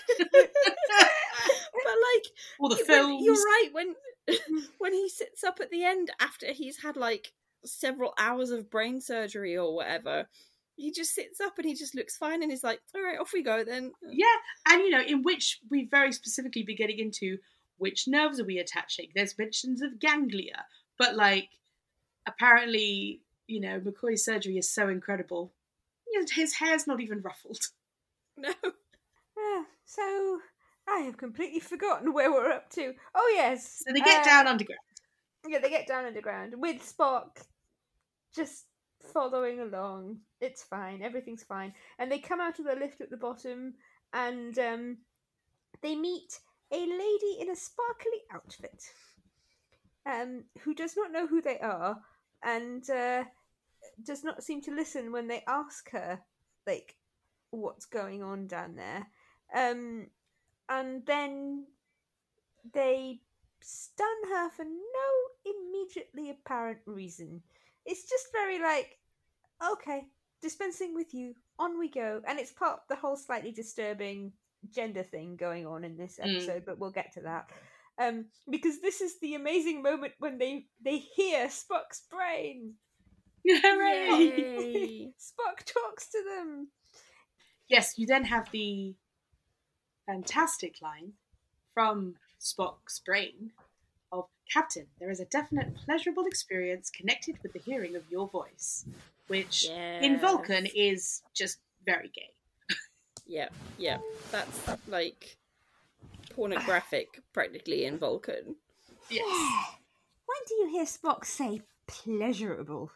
[SPEAKER 2] But, like,
[SPEAKER 1] All the
[SPEAKER 2] when-
[SPEAKER 1] films.
[SPEAKER 2] you're right, when when he sits up at the end after he's had, like, several hours of brain surgery or whatever, he just sits up and he just looks fine and he's like, all right, off we go then.
[SPEAKER 1] Yeah, and you know, in which we very specifically be getting into which nerves are we attaching. There's mentions of ganglia, but like, apparently, you know, McCoy's surgery is so incredible. You know, his hair's not even ruffled.
[SPEAKER 2] No.
[SPEAKER 3] Ah, so, I have completely forgotten where we're up to. Oh, yes.
[SPEAKER 1] So they get
[SPEAKER 3] uh,
[SPEAKER 1] down underground.
[SPEAKER 3] Yeah, they get down underground with Spock just following along. It's fine. Everything's fine. And they come out of the lift at the bottom and um, they meet a lady in a sparkly outfit um, who does not know who they are and uh, does not seem to listen when they ask her, like, what's going on down there. Um, and then they stun her for no immediately apparent reason. It's just very like, okay, dispensing with you, on we go. And it's part of the whole slightly disturbing gender thing going on in this episode, mm. but we'll get to that. Um, because this is the amazing moment when they, they hear Spock's brain.
[SPEAKER 1] Hooray!
[SPEAKER 3] Spock talks to them.
[SPEAKER 1] Yes, you then have the fantastic line from Spock's brain of, Captain, there is a definite pleasurable experience connected with the hearing of your voice, which
[SPEAKER 2] yes.
[SPEAKER 1] in Vulcan is just very gay.
[SPEAKER 2] Yeah, yeah. That's like pornographic practically in Vulcan.
[SPEAKER 1] Yes.
[SPEAKER 3] When do you hear Spock say pleasurable?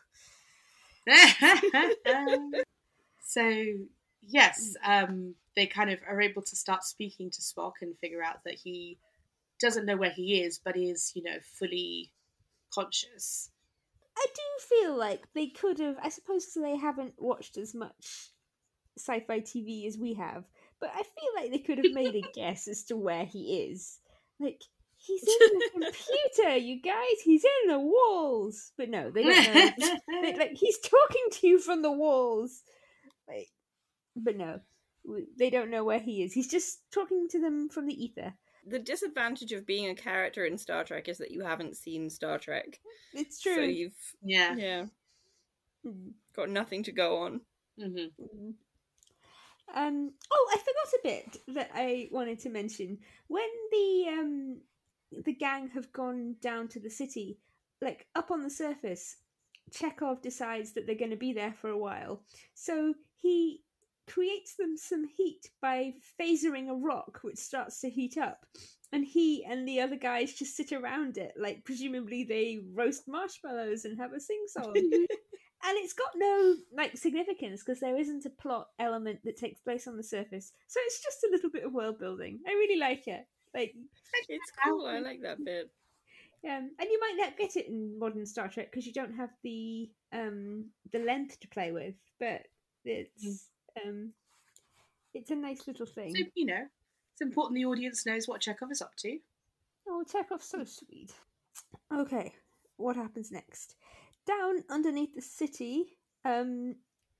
[SPEAKER 1] So, yes, um, they kind of are able to start speaking to Spock and figure out that he doesn't know where he is, but is, you know, fully conscious.
[SPEAKER 3] I do feel like they could have, I suppose they haven't watched as much sci-fi T V as we have, but I feel like they could have made a guess as to where he is. Like, he's in the computer, you guys, he's in the walls. But no, they don't know. they, like, he's talking to you from the walls. Like, but no, they don't know where he is. He's just talking to them from the ether.
[SPEAKER 2] The disadvantage of being a character in Star Trek is that you haven't seen Star Trek.
[SPEAKER 3] It's true.
[SPEAKER 2] So you've
[SPEAKER 1] yeah
[SPEAKER 2] yeah got nothing to go on.
[SPEAKER 1] Mm-hmm.
[SPEAKER 3] Um. Oh, I forgot a bit that I wanted to mention. When the um the gang have gone down to the city, like up on the surface, Chekhov decides that they're going to be there for a while. So he creates them some heat by phasering a rock, which starts to heat up. And he and the other guys just sit around it, like presumably they roast marshmallows and have a sing-song. And it's got no like significance because there isn't a plot element that takes place on the surface. So it's just a little bit of world building. I really like it. Like
[SPEAKER 2] it's cool. I like that bit.
[SPEAKER 3] Um, and you might not get it in modern Star Trek because you don't have the um, the length to play with, but it's um, it's a nice little thing.
[SPEAKER 1] So, you know, it's important the audience knows what Chekhov is up to.
[SPEAKER 3] Oh, Chekhov's so sweet. Okay, what happens next? Down underneath the city, um,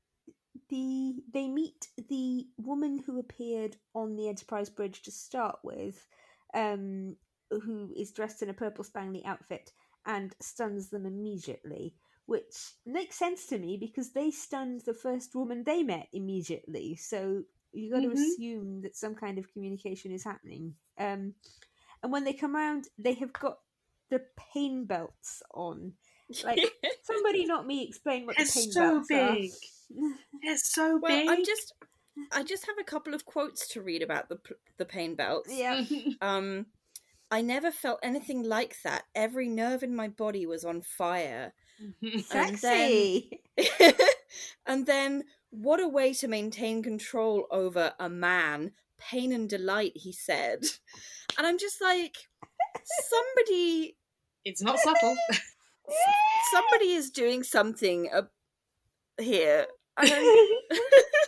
[SPEAKER 3] the they meet the woman who appeared on the Enterprise bridge to start with, um, who is dressed in a purple spangly outfit and stuns them immediately, which makes sense to me because they stunned the first woman they met immediately. So you got to
[SPEAKER 1] Mhm.
[SPEAKER 3] assume that some kind of communication is happening. Um, and when they come around, they have got the pain belts on. Like, somebody, not me, explain what
[SPEAKER 1] They're
[SPEAKER 3] the pain
[SPEAKER 1] so
[SPEAKER 3] belts
[SPEAKER 1] big.
[SPEAKER 3] are.
[SPEAKER 1] They're so
[SPEAKER 2] Well,
[SPEAKER 1] big.
[SPEAKER 2] I'm just, I just have a couple of quotes to read about the p- the pain belts.
[SPEAKER 3] Yeah.
[SPEAKER 2] Um, I never felt anything like that. Every nerve in my body was on fire.
[SPEAKER 3] Sexy!
[SPEAKER 2] And then, what a way to maintain control over a man. Pain and delight, he said. And I'm just like, somebody,
[SPEAKER 1] It's not subtle.
[SPEAKER 2] somebody is doing something uh, here. I don't...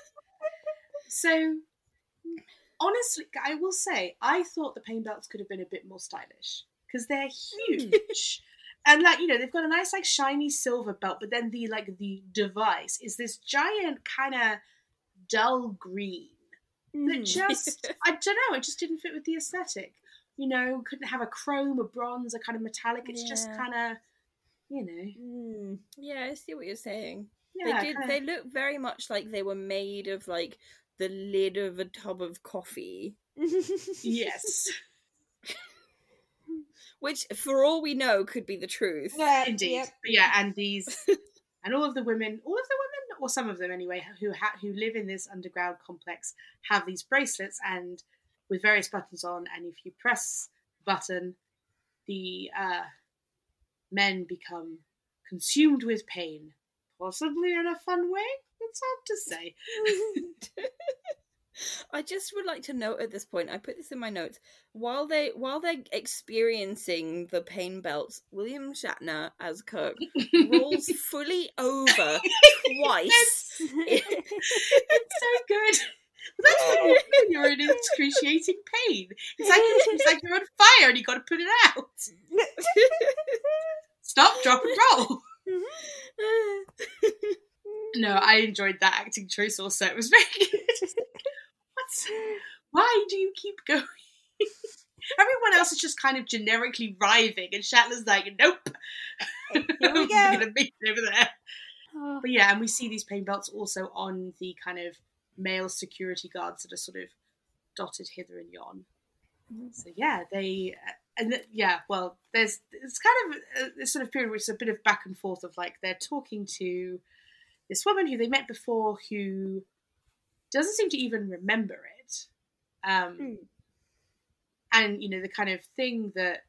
[SPEAKER 1] So, honestly, I will say, I thought the pain belts could have been a bit more stylish because they're huge. And, like, you know, they've got a nice, like, shiny silver belt, but then the, like, the device is this giant kind of dull green that just, I don't know, it just didn't fit with the aesthetic. You know, couldn't have a chrome, a bronze, a kind of metallic. It's just
[SPEAKER 2] Yeah.
[SPEAKER 1] kind of, you know.
[SPEAKER 3] Mm.
[SPEAKER 2] Yeah, I see what you're saying.
[SPEAKER 1] Yeah,
[SPEAKER 2] they did.
[SPEAKER 1] kinda-
[SPEAKER 2] They look very much like they were made of like the lid of a tub of coffee,
[SPEAKER 1] Yes,
[SPEAKER 2] which, for all we know, could be the truth.
[SPEAKER 3] Yeah,
[SPEAKER 1] indeed.
[SPEAKER 3] yep.
[SPEAKER 1] But yeah, and these, and all of the women, all of the women, or some of them anyway, who ha- who live in this underground complex have these bracelets and with various buttons on. And if you press the button, the uh, men become consumed with pain, possibly in a fun way. It's hard to say.
[SPEAKER 2] I just would like to note at this point, I put this in my notes, while they while they're experiencing the pain belts, William Shatner as Kirk rolls fully over twice.
[SPEAKER 1] It's so good. But that's what you do when you're in excruciating pain. It's like you're, it's like you're on fire and you got to put it out. Stop, drop, and roll. No, I enjoyed that acting choice also. It was very good. What's, why do you keep going? Everyone else is just kind of generically writhing, and Shatner's like, nope.
[SPEAKER 3] Here we
[SPEAKER 1] I'm
[SPEAKER 3] go.
[SPEAKER 1] going to meet over there.
[SPEAKER 3] Oh.
[SPEAKER 1] But yeah, and we see these pain belts also on the kind of male security guards that are sort of dotted hither and yon. So yeah, they and th- yeah, well, there's it's kind of a, this sort of period which is a bit of back and forth of like they're talking to this woman who they met before who doesn't seem to even remember it, um,
[SPEAKER 3] Mm.
[SPEAKER 1] and you know the kind of thing that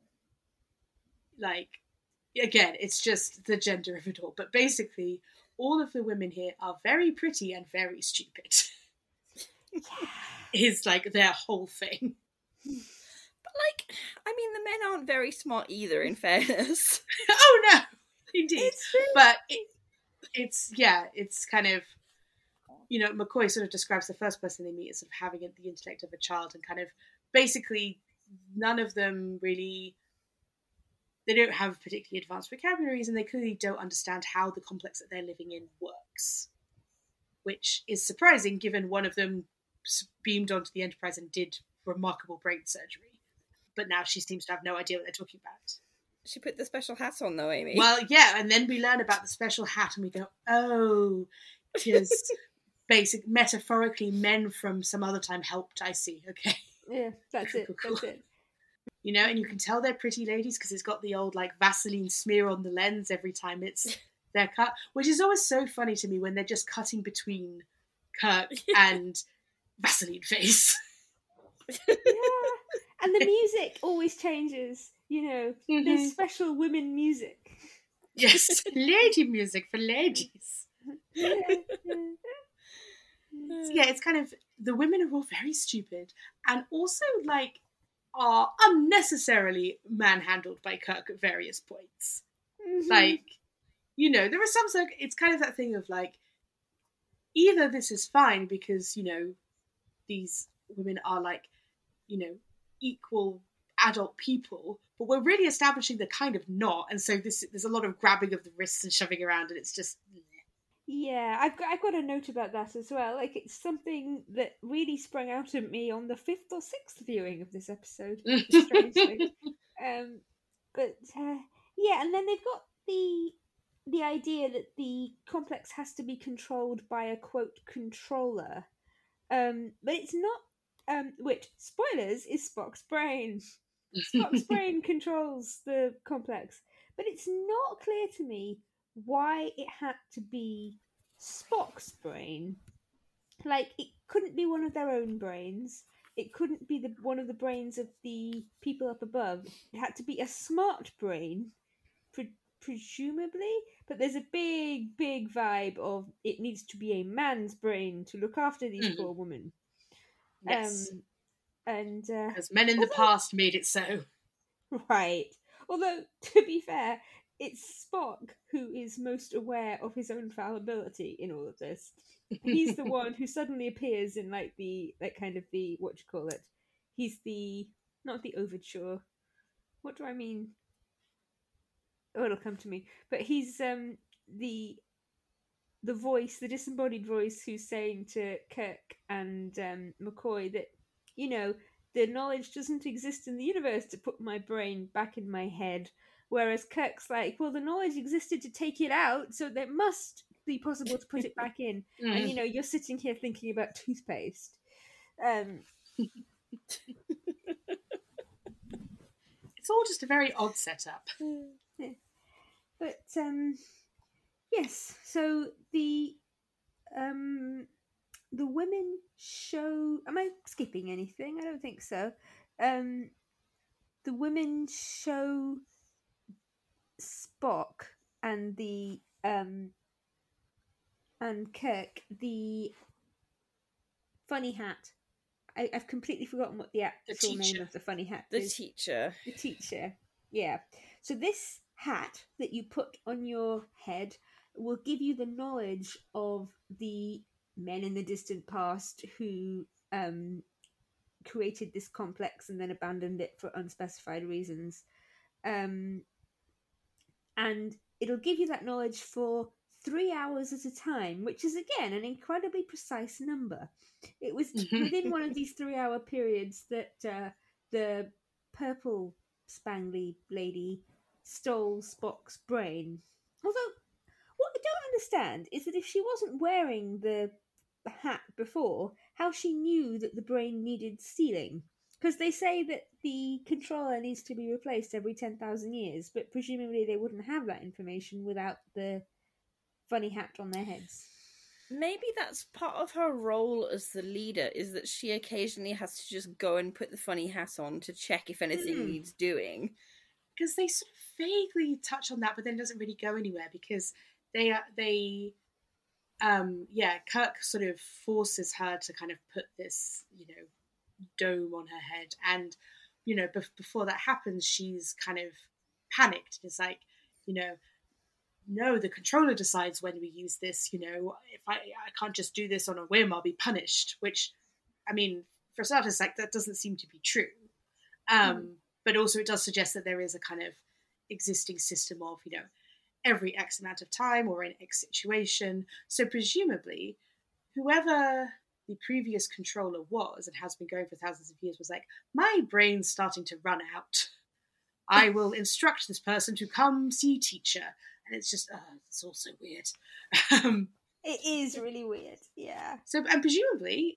[SPEAKER 1] like again, it's just the gender of it all. But basically, all of the women here are very pretty and very stupid. Is like their whole thing.
[SPEAKER 2] But like, I mean, the men aren't very smart either, in fairness.
[SPEAKER 1] Oh no, indeed.
[SPEAKER 3] It's really-
[SPEAKER 1] But it, it's yeah, it's kind of you know McCoy sort of describes the first person they meet as sort of having the intellect of a child, and kind of basically none of them really. They don't have particularly advanced vocabularies, and they clearly don't understand how the complex that they're living in works, which is surprising given one of them beamed onto the Enterprise and did remarkable brain surgery. But now she seems to have no idea what they're talking about.
[SPEAKER 2] She put the special hat on, though, Amy.
[SPEAKER 1] Well, yeah, and then we learn about the special hat, and we go, oh, because basic metaphorically, men from some other time helped. I see. Okay,
[SPEAKER 3] Yeah, that's it.
[SPEAKER 1] Cool, cool,
[SPEAKER 3] That's
[SPEAKER 1] cool.
[SPEAKER 3] it.
[SPEAKER 1] you know, and you can tell they're pretty ladies because it's got the old like Vaseline smear on the lens every time it's they're cut, which is always so funny to me when they're just cutting between Kirk and Vaseline face.
[SPEAKER 3] Yeah, and the music always changes. You know,
[SPEAKER 1] Mhm.
[SPEAKER 3] there's special women music.
[SPEAKER 1] Yes, lady music for ladies.
[SPEAKER 3] Yeah, yeah.
[SPEAKER 1] So yeah, it's kind of, the women are all very stupid and also like are unnecessarily manhandled by Kirk at various points.
[SPEAKER 3] Mhm.
[SPEAKER 1] Like, you know, there are some, so it's kind of that thing of like, either this is fine because, you know, these women are like, you know, equal adult people, but we're really establishing they're kind of not, and so this there's a lot of grabbing of the wrists and shoving around, and it's just
[SPEAKER 3] Yeah, I've got, I've got a note about that as well. Like, it's something that really sprung out at me on the fifth or sixth viewing of this episode, strangely. um, but uh, yeah, and then they've got the the idea that the complex has to be controlled by a quote controller, um, but it's not. Um, which, spoilers, is Spock's brain. Spock's brain controls the complex, but it's not clear to me why it had to be Spock's brain. Like, it couldn't be one of their own brains. It couldn't be the one of the brains of the people up above. It had to be a smart brain, pre- presumably. But there's a big, big vibe of it needs to be a man's brain to look after these
[SPEAKER 1] Mhm.
[SPEAKER 3] poor women.
[SPEAKER 1] yes,
[SPEAKER 3] Um, and uh,
[SPEAKER 1] because men in the past made it so.
[SPEAKER 3] right. Although, to be fair, it's Spock who is most aware of his own fallibility in all of this. He's the one who suddenly appears in like the like kind of the what do you call it? He's the not the overture. What do I mean? Oh, it'll come to me. But he's um the the voice, the disembodied voice who's saying to Kirk and um, McCoy that, you know, the knowledge doesn't exist in the universe to put my brain back in my head. Whereas Kirk's like, well, the knowledge existed to take it out, so it must be possible to put it back in.
[SPEAKER 1] Mm.
[SPEAKER 3] And, you know, you're sitting here thinking about toothpaste. Um,
[SPEAKER 1] It's all just a very odd setup.
[SPEAKER 3] yeah. But, um, yes, so the um, the women show. Am I skipping anything? I don't think so. Um, the women show Spock and the um and Kirk the funny hat. I, I've completely forgotten what the actual name
[SPEAKER 1] teacher.
[SPEAKER 3] of the funny hat
[SPEAKER 2] The
[SPEAKER 3] is.
[SPEAKER 2] teacher.
[SPEAKER 3] The teacher. Yeah. So this hat that you put on your head will give you the knowledge of the men in the distant past who um, created this complex and then abandoned it for unspecified reasons. Um, and it'll give you that knowledge for three hours at a time, which is again an incredibly precise number. It was within one of these three-hour periods that uh, the purple spangly lady stole Spock's brain. Although, what I don't understand is that if she wasn't wearing the hat before, how she knew that the brain needed sealing. Because they say that the controller needs to be replaced every ten thousand years, but presumably they wouldn't have that information without the funny hat on their heads.
[SPEAKER 2] Maybe that's part of her role as the leader, is that she occasionally has to just go and put the funny hat on to check if anything
[SPEAKER 3] Mm.
[SPEAKER 2] needs doing.
[SPEAKER 1] Because they sort of vaguely touch on that, but then it doesn't really go anywhere because they are they um yeah Kirk sort of forces her to kind of put this, you know, dome on her head, and you know be- before that happens she's kind of panicked. It's like, you know, no, the controller decides when we use this, you know, if I I can't just do this on a whim, I'll be punished, which I mean, for starters, like that doesn't seem to be true. Um mm. But also it does suggest that there is a kind of existing system of, you know, every X amount of time or in X situation. So presumably whoever the previous controller was and has been going for thousands of years was like, my brain's starting to run out. I will instruct this person to come see teacher. And it's just, uh, it's all so weird. um,
[SPEAKER 3] It is really weird, yeah.
[SPEAKER 1] So, and presumably,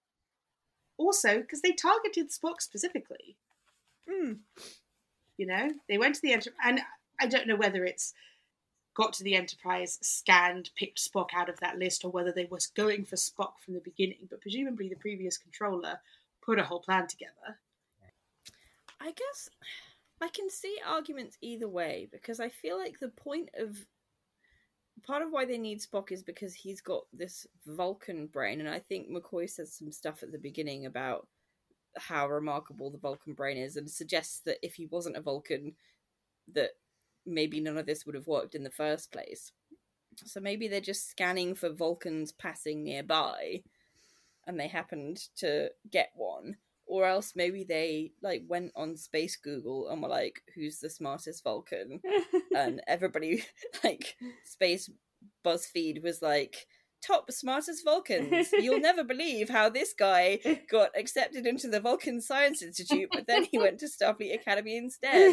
[SPEAKER 1] also, because they targeted Spock specifically.
[SPEAKER 3] Mm.
[SPEAKER 1] You know, they went to the enter- and I don't know whether it's got to the Enterprise, scanned, picked Spock out of that list, or whether they was going for Spock from the beginning. But presumably the previous controller put a whole plan together.
[SPEAKER 2] I guess I can see arguments either way, because I feel like the point of part of why they need Spock is because he's got this Vulcan brain, and I think McCoy says some stuff at the beginning about how remarkable the Vulcan brain is, and suggests that if he wasn't a Vulcan, that maybe none of this would have worked in the first place. So maybe they're just scanning for Vulcans passing nearby, and they happened to get one. Or else maybe they like went on Space Google and were like, who's the smartest Vulcan? And everybody, like, Space BuzzFeed was like, top smartest Vulcans. You'll never believe how this guy got accepted into the Vulcan Science Institute, but then he went to Starfleet Academy instead.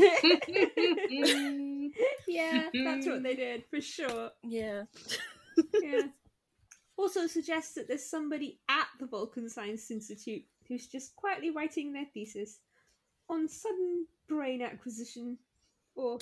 [SPEAKER 3] Yeah, that's what they did, for sure.
[SPEAKER 2] Yeah.
[SPEAKER 3] Yeah. Also suggests that there's somebody at the Vulcan Science Institute who's just quietly writing their thesis on sudden brain acquisition, or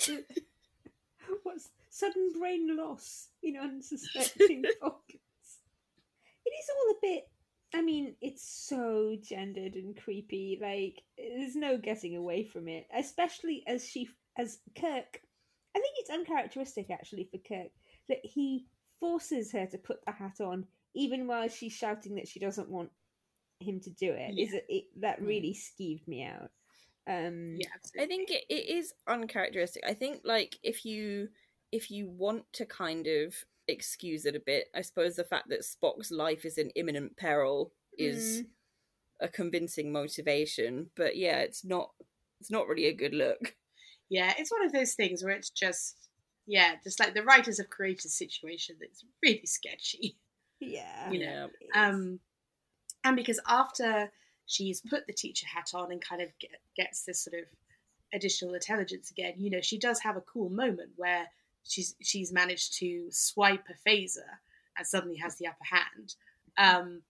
[SPEAKER 3] what's sudden brain loss in unsuspecting Vulcans. It is all a bit, I mean, it's so gendered and creepy, like, there's no getting away from it, especially as she, as Kirk, I think it's uncharacteristic actually for Kirk, that he forces her to put the hat on, even while she's shouting that she doesn't want him to do it. Yeah. Is it, it that really skeeved me out. Um,
[SPEAKER 1] yeah,
[SPEAKER 2] I think it, it is uncharacteristic. I think, like, if you if you want to kind of excuse it a bit, I suppose the fact that Spock's life is in imminent peril is mm. a convincing motivation. But yeah, it's not it's not really a good look.
[SPEAKER 1] Yeah, it's one of those things where it's just yeah, just like the writers have created a situation that's really sketchy.
[SPEAKER 3] Yeah,
[SPEAKER 1] you know. Um, and because after she's put the teacher hat on and kind of get, gets this sort of additional intelligence again, you know, she does have a cool moment where she's she's managed to swipe a phaser and suddenly has the upper hand. Um,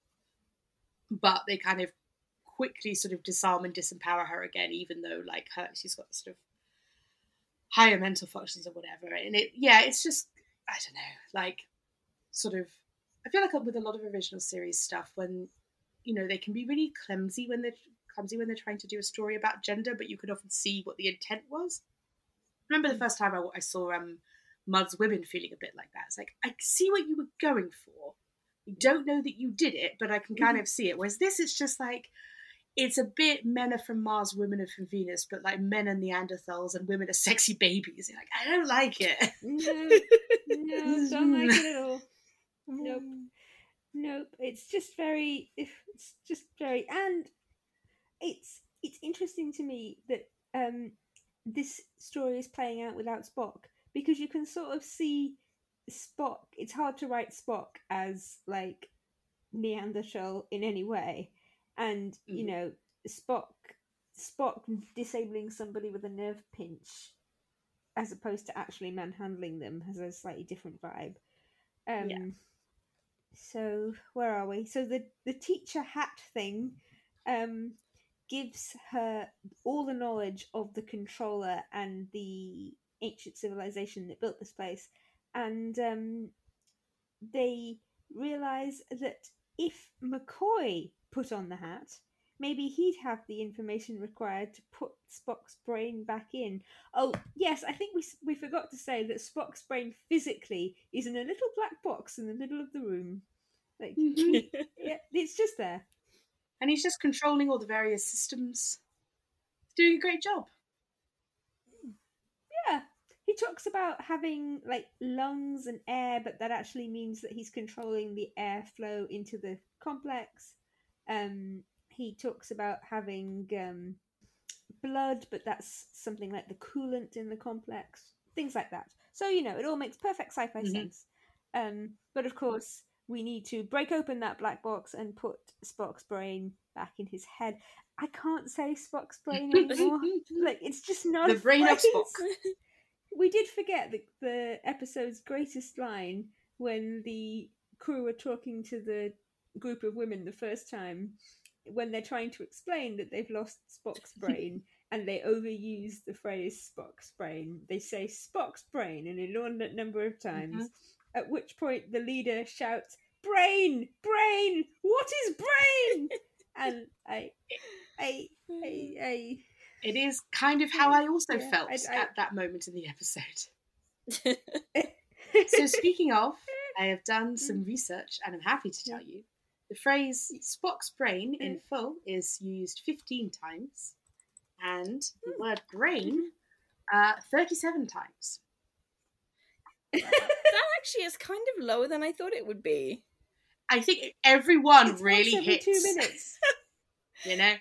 [SPEAKER 1] but they kind of quickly sort of disarm and disempower her again, even though like her she's got sort of higher mental functions or whatever. And it yeah, it's just I don't know, like sort of I feel like with a lot of original series stuff, when you know they can be really clumsy when they're clumsy when they're trying to do a story about gender, but you can often see what the intent was. I remember the first time I, I saw um, Mud's Women feeling a bit like that. It's like, I see what you were going for. I don't know that you did it, but I can kind mm-hmm. of see it. Whereas this, it's just like, it's a bit men are from Mars, women are from Venus, but like men are Neanderthals and women are sexy babies. You're like, I don't like it.
[SPEAKER 3] No, no, don't like it at all. Nope. Nope. It's just very, it's just very, and it's, it's interesting to me that um, this story is playing out without Spock, because you can sort of see Spock, it's hard to write Spock as like Neanderthal in any way. And, mm. you know, Spock, Spock disabling somebody with a nerve pinch as opposed to actually manhandling them has a slightly different vibe. Um, yeah. So where are we? So the, the teacher hat thing um, gives her all the knowledge of the controller and the ancient civilization that built this place. And um, they realise that if McCoy put on the hat, maybe he'd have the information required to put Spock's brain back in. Oh, yes, I think we we forgot to say that Spock's brain physically is in a little black box in the middle of the room. Like, yeah, it's just there.
[SPEAKER 1] And he's just controlling all the various systems. He's doing a great job.
[SPEAKER 3] Yeah. He talks about having, like, lungs and air, but that actually means that he's controlling the airflow into the complex. Um... He talks about having um, blood, but that's something like the coolant in the complex. Things like that. So, you know, it all makes perfect sci-fi mm-hmm. sense. Um, but of course, we need to break open that black box and put Spock's brain back in his head. I can't say Spock's brain anymore. Like, it's just not
[SPEAKER 1] the
[SPEAKER 3] a
[SPEAKER 1] brain
[SPEAKER 3] phrase.
[SPEAKER 1] of Spock.
[SPEAKER 3] We did forget the, the episode's greatest line when the crew were talking to the group of women the first time, when they're trying to explain that they've lost Spock's brain, and they overuse the phrase Spock's brain. They say Spock's brain an inordinate number of times, mm-hmm. at which point the leader shouts, "Brain! Brain! What is brain?" And I, I, I, I...
[SPEAKER 1] It is kind of how I also
[SPEAKER 3] yeah,
[SPEAKER 1] felt
[SPEAKER 3] I, I...
[SPEAKER 1] at that moment in the episode. So speaking of, I have done some research and I'm happy to tell you the phrase Spock's brain in full is used fifteen times and the word brain uh, thirty-seven times.
[SPEAKER 2] That actually is kind of lower than I thought it would be.
[SPEAKER 1] I think everyone
[SPEAKER 3] it's
[SPEAKER 1] really
[SPEAKER 3] once every
[SPEAKER 1] hits.
[SPEAKER 3] two minutes.
[SPEAKER 1] You know?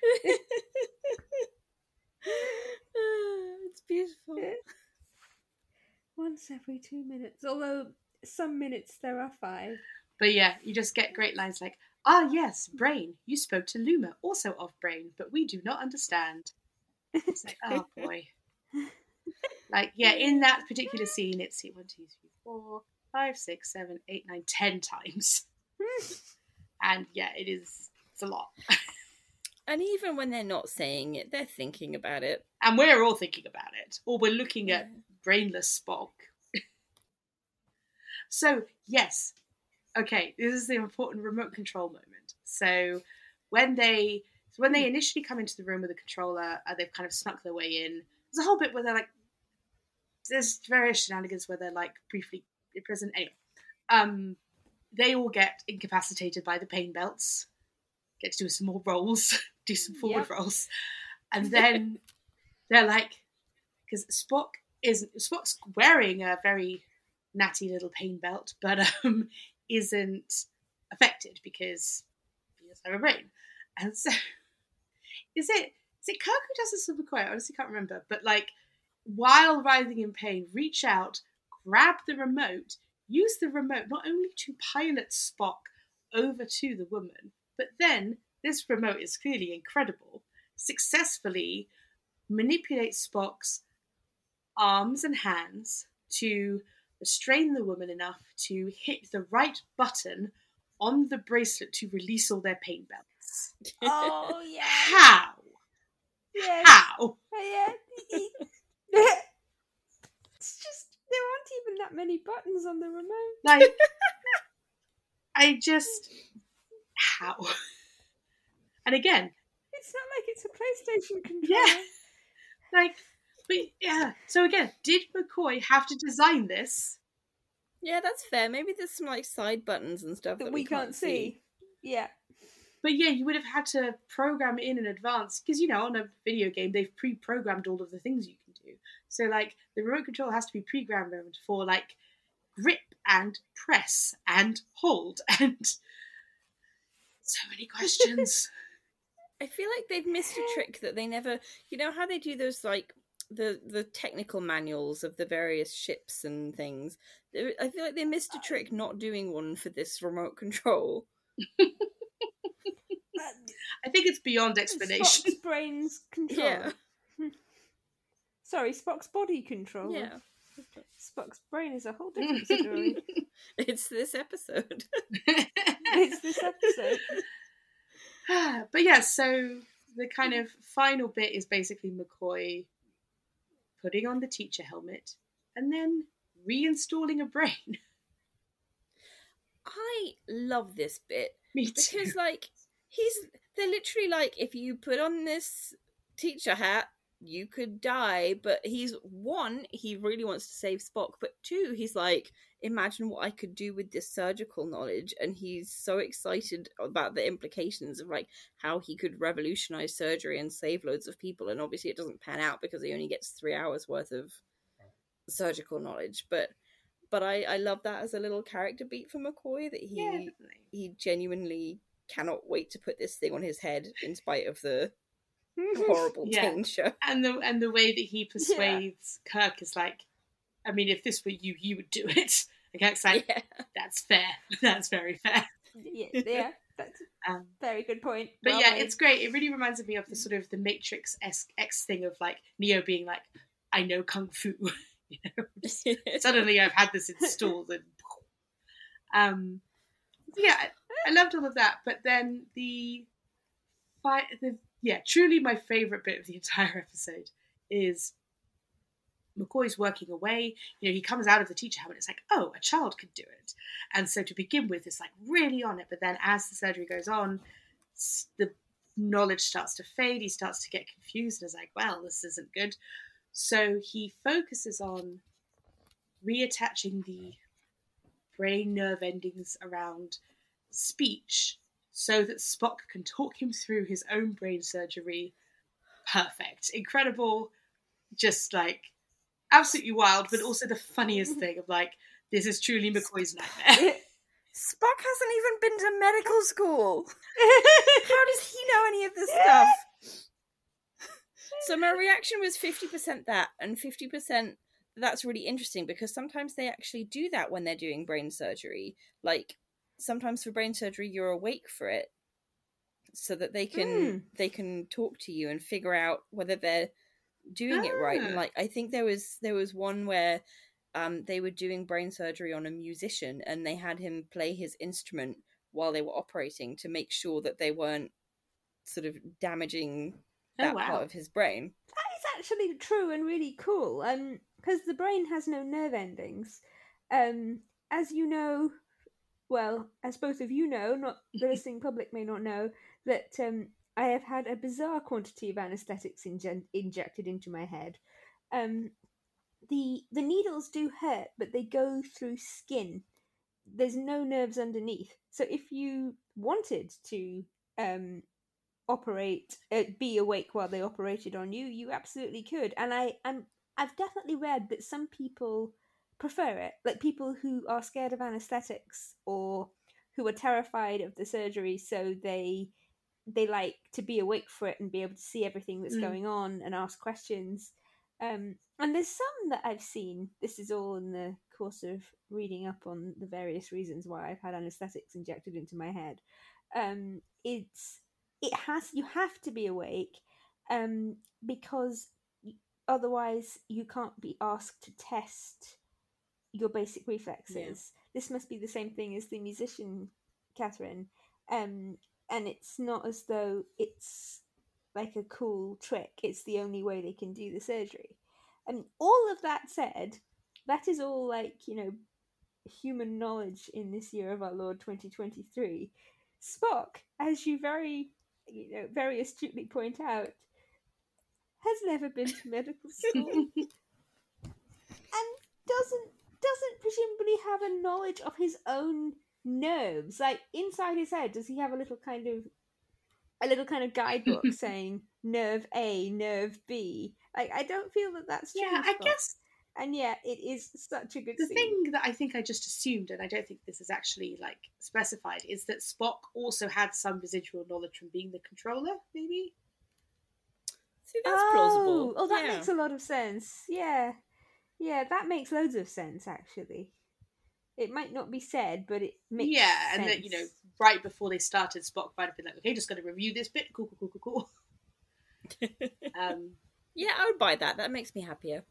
[SPEAKER 2] It's beautiful.
[SPEAKER 3] Once every two minutes. Although some minutes there are five.
[SPEAKER 1] But yeah, you just get great lines like, "Ah yes, Brain, you spoke to Luma, also of Brain, but we do not understand." It's like, oh boy. Like, yeah, in that particular scene, it's one, two, three, four, five, six, seven, eight, nine, ten times. And yeah, it is, it's a lot.
[SPEAKER 2] And even when they're not saying it, they're thinking about it.
[SPEAKER 1] And we're all thinking about it. Or we're looking at brainless Spock. So, yes. Okay, this is the important remote control moment. So, when they so when they initially come into the room with the controller, uh, they've kind of snuck their way in. There's a whole bit where they're like, there's various shenanigans where they're like briefly imprisoned. Anyway, um, they all get incapacitated by the pain belts. Get to do some more rolls, do some forward yep. rolls, and then they're like, because Spock is Spock's wearing a very natty little pain belt, but um, isn't affected because he doesn't have a brain. And so, is it is it Kirk who does this with McCoy? I honestly can't remember. But like, while writhing in pain, reach out, grab the remote, use the remote not only to pilot Spock over to the woman, but then this remote is clearly incredible. Successfully manipulate Spock's arms and hands to restrain the woman enough to hit the right button on the bracelet to release all their pain belts.
[SPEAKER 3] Oh, yeah.
[SPEAKER 1] How?
[SPEAKER 3] Yes.
[SPEAKER 1] How?
[SPEAKER 3] Yeah. It's just, there aren't even that many buttons on the remote.
[SPEAKER 1] Like, I just... How? And again...
[SPEAKER 3] It's not like it's a PlayStation controller.
[SPEAKER 1] Yeah. Like... But yeah, so again, did McCoy have to design this?
[SPEAKER 2] Yeah, that's fair. Maybe there's some like side buttons and stuff that,
[SPEAKER 3] that
[SPEAKER 2] we,
[SPEAKER 3] we
[SPEAKER 2] can't,
[SPEAKER 3] can't see. see. Yeah.
[SPEAKER 1] But yeah, you would have had to program it in in advance because, you know, on a video game, they've pre-programmed all of the things you can do. So, like, the remote control has to be pre-programmed for, like, grip and press and hold and so many questions.
[SPEAKER 2] I feel like they've missed a trick that they never... You know how they do those, like... the the technical manuals of the various ships and things. I feel like they missed a trick not doing one for this remote control.
[SPEAKER 1] I think it's beyond explanation.
[SPEAKER 3] Spock's brain's control.
[SPEAKER 2] Yeah.
[SPEAKER 3] Sorry, Spock's body control.
[SPEAKER 2] Yeah.
[SPEAKER 3] Spock's brain is a whole different story.
[SPEAKER 2] It's this episode.
[SPEAKER 3] It's this episode.
[SPEAKER 1] But yeah, so the kind of final bit is basically McCoy putting on the teacher helmet, and then reinstalling a brain.
[SPEAKER 2] I love this bit.
[SPEAKER 1] Me too.
[SPEAKER 2] Because, like, he's... They're literally like, if you put on this teacher hat, you could die. But he's, one, he really wants to save Spock. But two, he's like, imagine what I could do with this surgical knowledge. And he's so excited about the implications of, like, how he could revolutionize surgery and save loads of people. And obviously it doesn't pan out because he only gets three hours worth of surgical knowledge. But but I, I love that as a little character beat for McCoy, that he
[SPEAKER 1] yeah,
[SPEAKER 2] he genuinely cannot wait to put this thing on his head in spite of the horrible
[SPEAKER 1] yeah.
[SPEAKER 2] danger.
[SPEAKER 1] And the and the way that he persuades yeah. Kirk is like, I mean, if this were you, you would do it. And Kirk's like, yeah. that's fair. That's very fair.
[SPEAKER 3] Yeah, yeah that's a um, very good point.
[SPEAKER 1] But
[SPEAKER 3] well
[SPEAKER 1] yeah,
[SPEAKER 3] made.
[SPEAKER 1] It's great. It really reminds me of the sort of the Matrix-esque X thing of like Neo being like, I know Kung Fu. You know, just, suddenly I've had this installed. And um, so yeah, I, I loved all of that. But then the, fi- the yeah, truly my favourite bit of the entire episode is McCoy's working away. You know, he comes out of the teacher helmet. It's like, oh, a child could do it. And so to begin with, it's like really on it. But then as the surgery goes on, the knowledge starts to fade. He starts to get confused and is like, well, this isn't good. So he focuses on reattaching the brain nerve endings around speech so that Spock can talk him through his own brain surgery. Perfect. Incredible. Just like absolutely wild, but also the funniest thing of like, this is truly McCoy's nightmare.
[SPEAKER 2] Spock hasn't even been to medical school. How does he know any of this stuff? So my reaction was fifty percent that and fifty percent that's really interesting, because sometimes they actually do that when they're doing brain surgery. Like, sometimes for brain surgery, you're awake for it so that they can mm. they can talk to you and figure out whether they're doing ah. it right. And like, I think there was there was one where um they were doing brain surgery on a musician and they had him play his instrument while they were operating to make sure that they weren't sort of damaging that oh, wow. part of his brain.
[SPEAKER 3] That is actually true and really cool. Um, because the brain has no nerve endings. Um, as you know, well, as both of you know, not the listening public may not know, that um, I have had a bizarre quantity of anaesthetics inje- injected into my head. Um, the the needles do hurt, but they go through skin. There's no nerves underneath. So if you wanted to um, operate, uh, be awake while they operated on you, you absolutely could. And I, I'm, I've definitely read that some people prefer it, like people who are scared of anaesthetics or who are terrified of the surgery, so they they like to be awake for it and be able to see everything that's mm. going on and ask questions. Um, and there's some that I've seen, this is all in the course of reading up on the various reasons why I've had anaesthetics injected into my head. Um, it's it has you have to be awake um, because otherwise you can't be asked to test your basic reflexes. Yeah. This must be the same thing as the musician, Catherine. Um, and it's not as though it's like a cool trick. It's the only way they can do the surgery. And all of that said, that is all like, you know, human knowledge in this year of our Lord twenty twenty-three. Spock, as you very, you know, very astutely point out, has never been to medical school and doesn't doesn't presumably have a knowledge of his own nerves. Like, inside his head, does he have a little kind of a little kind of guidebook saying nerve A, nerve B? Like, I don't feel that that's true.
[SPEAKER 1] Yeah, I guess.
[SPEAKER 3] And yeah, it is such a good
[SPEAKER 1] the
[SPEAKER 3] scene.
[SPEAKER 1] thing that I think I just assumed, and I don't think this is actually like specified, is that Spock also had some residual knowledge from being the controller, maybe.
[SPEAKER 2] See, that's
[SPEAKER 3] oh,
[SPEAKER 2] plausible.
[SPEAKER 3] Oh, that
[SPEAKER 2] yeah.
[SPEAKER 3] makes a lot of sense. Yeah. Yeah, that makes loads of sense, actually. It might not be said, but it makes
[SPEAKER 1] yeah,
[SPEAKER 3] sense.
[SPEAKER 1] and that, you know, right before they started, Spock might have been like, okay, just going to review this bit. Cool, cool, cool, cool, cool. um,
[SPEAKER 2] yeah, I would buy that. That makes me happier.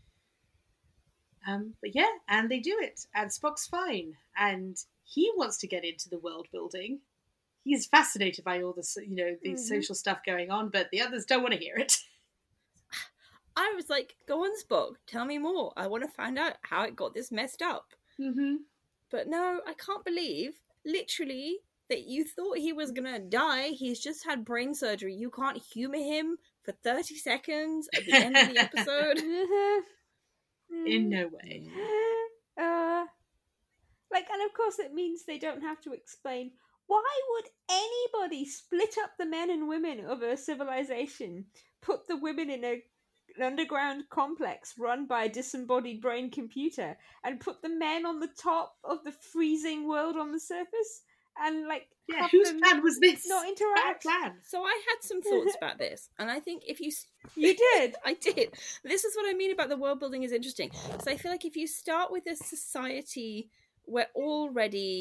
[SPEAKER 1] Um, but yeah, and they do it, and Spock's fine, and he wants to get into the world building. He's fascinated by all this, you know, the mm-hmm. social stuff going on, but the others don't want to hear it.
[SPEAKER 2] I was like, go on, Spock, tell me more. I want to find out how it got this messed up.
[SPEAKER 1] Mm-hmm.
[SPEAKER 2] But no, I can't believe, literally, that you thought he was going to die. He's just had brain surgery. You can't humour him for thirty seconds at the end of the episode.
[SPEAKER 1] In no way.
[SPEAKER 3] Uh, like, and of course it means they don't have to explain, why would anybody split up the men and women of a civilization, put the women in a an underground complex run by a disembodied brain computer, and put the men on the top of the freezing world on the surface, and like
[SPEAKER 1] yeah, whose plan was this?
[SPEAKER 3] Not interact.
[SPEAKER 1] Bad plan.
[SPEAKER 2] So I had some thoughts about this, and I think if you
[SPEAKER 3] you did,
[SPEAKER 2] I did. This is what I mean about the world building is interesting. So I feel like if you start with a society where already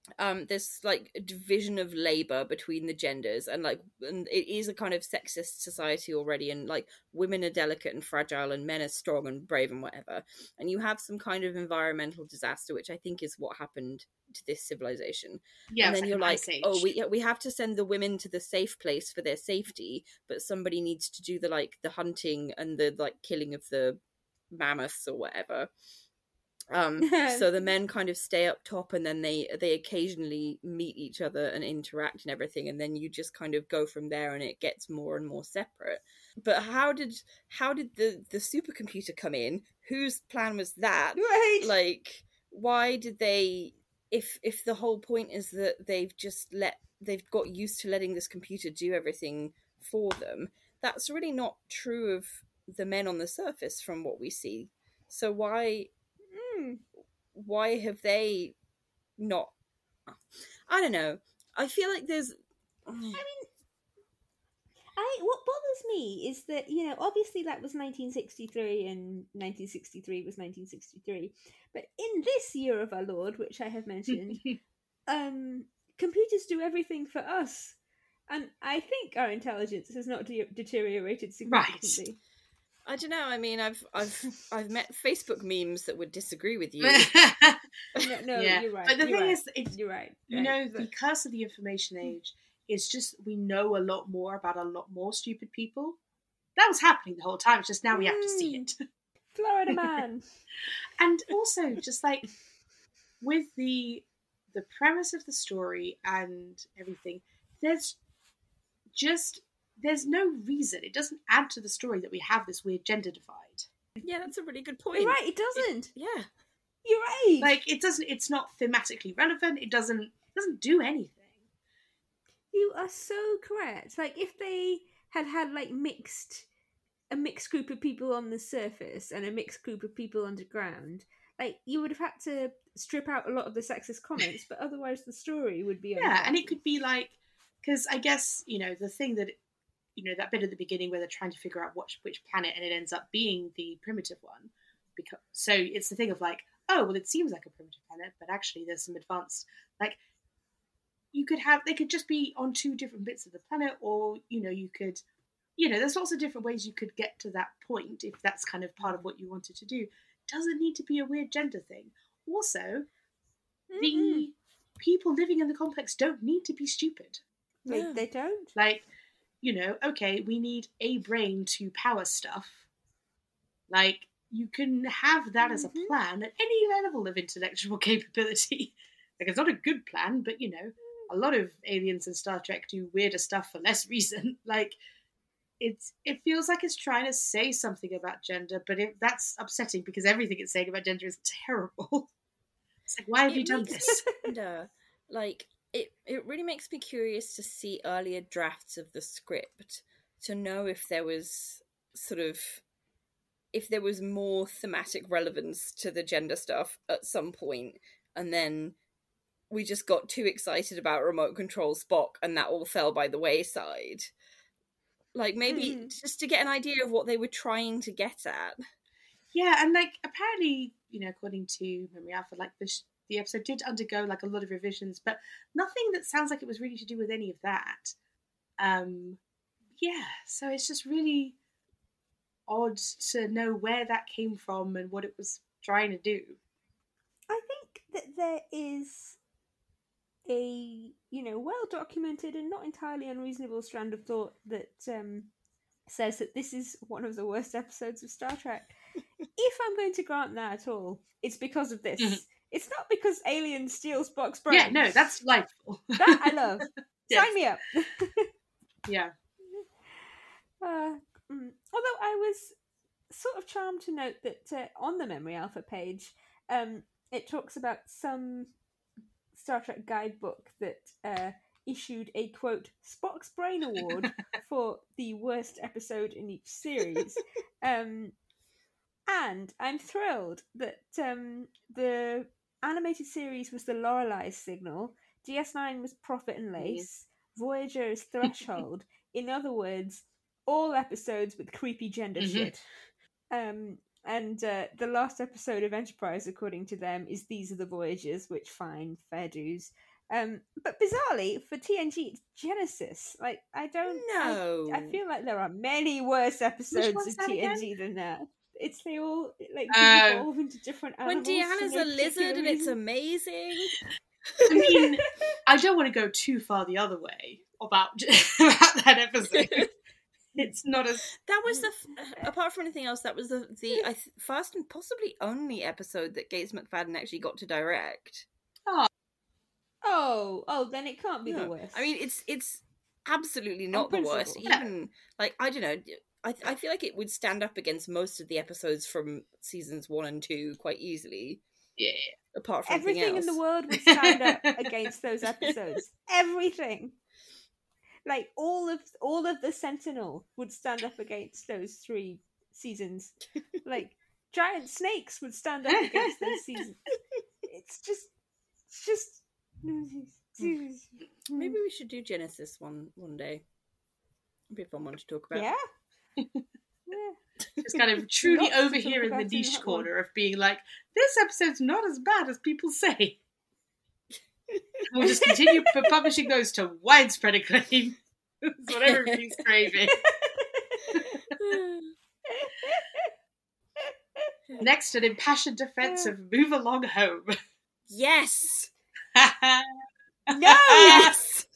[SPEAKER 2] um there's like a division of labor between the genders, and like and it is a kind of sexist society already, and like women are delicate and fragile and men are strong and brave and whatever, and you have some kind of environmental disaster, which I think is what happened to this civilization.
[SPEAKER 1] Yeah,
[SPEAKER 2] and then
[SPEAKER 1] like
[SPEAKER 2] you're
[SPEAKER 1] an
[SPEAKER 2] like,
[SPEAKER 1] Ice Age.
[SPEAKER 2] oh, we we have to send the women to the safe place for their safety, but somebody needs to do the like the hunting and the like killing of the mammoths or whatever. Um, so the men kind of stay up top, and then they they occasionally meet each other and interact and everything, and then you just kind of go from there, and it gets more and more separate. But how did how did the the supercomputer come in? Whose plan was that?
[SPEAKER 3] Right.
[SPEAKER 2] Like, why did they? If if the whole point is that they've just let they've got used to letting this computer do everything for them, that's really not true of the men on the surface from what we see. So why? Why have they not? I don't know. I feel like there's.
[SPEAKER 3] I mean, I what bothers me is that, you know, obviously that was nineteen sixty-three and nineteen sixty-three was nineteen sixty-three, but in this year of our Lord, which I have mentioned, um, computers do everything for us, and I think our intelligence has not de- deteriorated significantly.
[SPEAKER 1] Right.
[SPEAKER 2] I don't know. I mean, I've I've I've met Facebook memes that would disagree with you.
[SPEAKER 3] no, no
[SPEAKER 1] yeah.
[SPEAKER 3] you're right.
[SPEAKER 1] But the
[SPEAKER 3] you're
[SPEAKER 1] thing
[SPEAKER 3] right.
[SPEAKER 1] is, it's,
[SPEAKER 3] you're right.
[SPEAKER 1] you
[SPEAKER 3] right.
[SPEAKER 1] know, the curse of the information age is just we know a lot more about a lot more stupid people. That was happening the whole time. It's just now we have to see it.
[SPEAKER 3] Florida man.
[SPEAKER 1] And also, just like with the the premise of the story and everything, there's just there's no reason. It doesn't add to the story that we have this weird gender divide.
[SPEAKER 2] Yeah, that's a really good point.
[SPEAKER 3] You're right. It doesn't.
[SPEAKER 2] It, yeah,
[SPEAKER 3] you're right.
[SPEAKER 1] Like it doesn't. It's not thematically relevant. It doesn't. It doesn't do anything.
[SPEAKER 3] You are so correct. Like if they had had like mixed a mixed group of people on the surface and a mixed group of people underground, like you would have had to strip out a lot of the sexist comments, but otherwise the story would be
[SPEAKER 1] yeah.
[SPEAKER 3] unfolded.
[SPEAKER 1] And it could be like, because I guess, you know, the thing that, you know, that bit at the beginning where they're trying to figure out what, which planet, and it ends up being the primitive one, because so it's the thing of like, oh well, it seems like a primitive planet, but actually there's some advanced, like you could have they could just be on two different bits of the planet, or you know you could you know there's lots of different ways you could get to that point if that's kind of part of what you wanted to do. It doesn't need to be a weird gender thing. Also, mm-hmm. the people living in the complex don't need to be stupid.
[SPEAKER 3] They, yeah. they don't.
[SPEAKER 1] Like, you know, okay, we need a brain to power stuff. Like, you can have that mm-hmm. as a plan at any level of intellectual capability. Like, it's not a good plan, but, you know, a lot of aliens in Star Trek do weirder stuff for less reason. Like, it's it feels like it's trying to say something about gender, but it, that's upsetting because everything it's saying about gender is terrible. It's like, why have
[SPEAKER 2] it
[SPEAKER 1] you done this?
[SPEAKER 2] Wonder, like, it, it really makes me curious to see earlier drafts of the script to know if there was sort of if there was more thematic relevance to the gender stuff at some point, and then we just got too excited about remote control Spock and that all fell by the wayside. Like, maybe mm. just to get an idea of what they were trying to get at.
[SPEAKER 1] Yeah, and like apparently, you know, according to Memory Alpha, like the sh- the episode did undergo like a lot of revisions, but nothing that sounds like it was really to do with any of that. Um, yeah, so it's just really odd to know where that came from and what it was trying to do.
[SPEAKER 3] I think that there is a, you know, well-documented and not entirely unreasonable strand of thought that um, says that this is one of the worst episodes of Star Trek. If I'm going to grant that at all, it's because of this. Mm-hmm. It's not because aliens steal Spock's brain.
[SPEAKER 1] Yeah, no, that's delightful.
[SPEAKER 3] That I love.
[SPEAKER 1] Yes.
[SPEAKER 3] Sign me up.
[SPEAKER 1] Yeah.
[SPEAKER 3] Uh, mm, although I was sort of charmed to note that uh, on the Memory Alpha page, um, it talks about some Star Trek guidebook that uh, issued a, quote, Spock's Brain Award for the worst episode in each series. Um, and I'm thrilled that um, the animated series was the Lorelei Signal, D S nine was Prophet and Lace, mm. Voyager is Threshold. In other words, all episodes with creepy gender mm-hmm. shit. Um, and uh, the last episode of Enterprise, according to them, is These Are the Voyagers, which, fine, fair dues. Um, but bizarrely, for T N G, it's Genesis. Like, I don't
[SPEAKER 2] No.
[SPEAKER 3] I, I feel like there are many worse episodes
[SPEAKER 1] one's
[SPEAKER 3] of
[SPEAKER 1] that
[SPEAKER 3] T N G
[SPEAKER 1] again?
[SPEAKER 3] than that. It's they all like
[SPEAKER 1] Oh.
[SPEAKER 3] evolve into different
[SPEAKER 2] When
[SPEAKER 3] animals. for
[SPEAKER 2] Deanna's
[SPEAKER 3] no
[SPEAKER 2] a lizard
[SPEAKER 3] particular
[SPEAKER 2] and it's
[SPEAKER 3] reason.
[SPEAKER 2] amazing.
[SPEAKER 1] I mean, I don't want to go too far the other way about, about that episode. It's not as...
[SPEAKER 2] That was the, f- apart from anything else, that was the, the I th- first and possibly only episode that Gates McFadden actually got to direct.
[SPEAKER 3] Oh, oh, then it can't be
[SPEAKER 2] No.
[SPEAKER 3] the worst.
[SPEAKER 2] I mean, it's it's absolutely not the
[SPEAKER 3] principle.
[SPEAKER 2] worst.
[SPEAKER 1] Yeah.
[SPEAKER 2] Even, like, I don't know, I, I feel like it would stand up against most of the episodes from seasons one and two quite easily.
[SPEAKER 1] Yeah.
[SPEAKER 2] Apart from
[SPEAKER 3] everything
[SPEAKER 2] anything
[SPEAKER 3] in
[SPEAKER 2] else.
[SPEAKER 3] the world would stand up against those episodes. Everything. Like all of all of the Sentinel would stand up against those three seasons. Like giant snakes would stand up against those seasons. It's just it's just
[SPEAKER 2] Maybe we should do Genesis one one day. It'd be a fun one to talk about.
[SPEAKER 3] Yeah. Yeah.
[SPEAKER 1] It's kind of truly
[SPEAKER 3] Lots to
[SPEAKER 1] over
[SPEAKER 3] talk
[SPEAKER 1] here in the
[SPEAKER 3] about in
[SPEAKER 1] niche
[SPEAKER 3] that
[SPEAKER 1] corner of being like, this episode's not as bad as people say. We'll just continue p- publishing those to widespread acclaim. That's what everybody's craving. Next, an impassioned defense of Move Along Home.
[SPEAKER 2] Yes!
[SPEAKER 3] No!
[SPEAKER 2] Yes!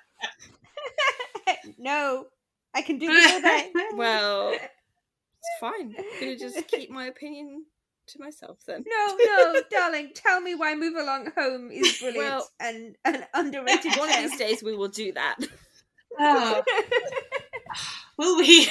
[SPEAKER 3] No. I can do this all day.
[SPEAKER 2] Well, it's fine. I'm gonna just keep my opinion to myself then.
[SPEAKER 3] No, no, darling, tell me why Move Along Home is brilliant
[SPEAKER 2] Well,
[SPEAKER 3] and an underrated
[SPEAKER 2] One of
[SPEAKER 3] show.
[SPEAKER 2] these days we will do that.
[SPEAKER 1] Oh, will we?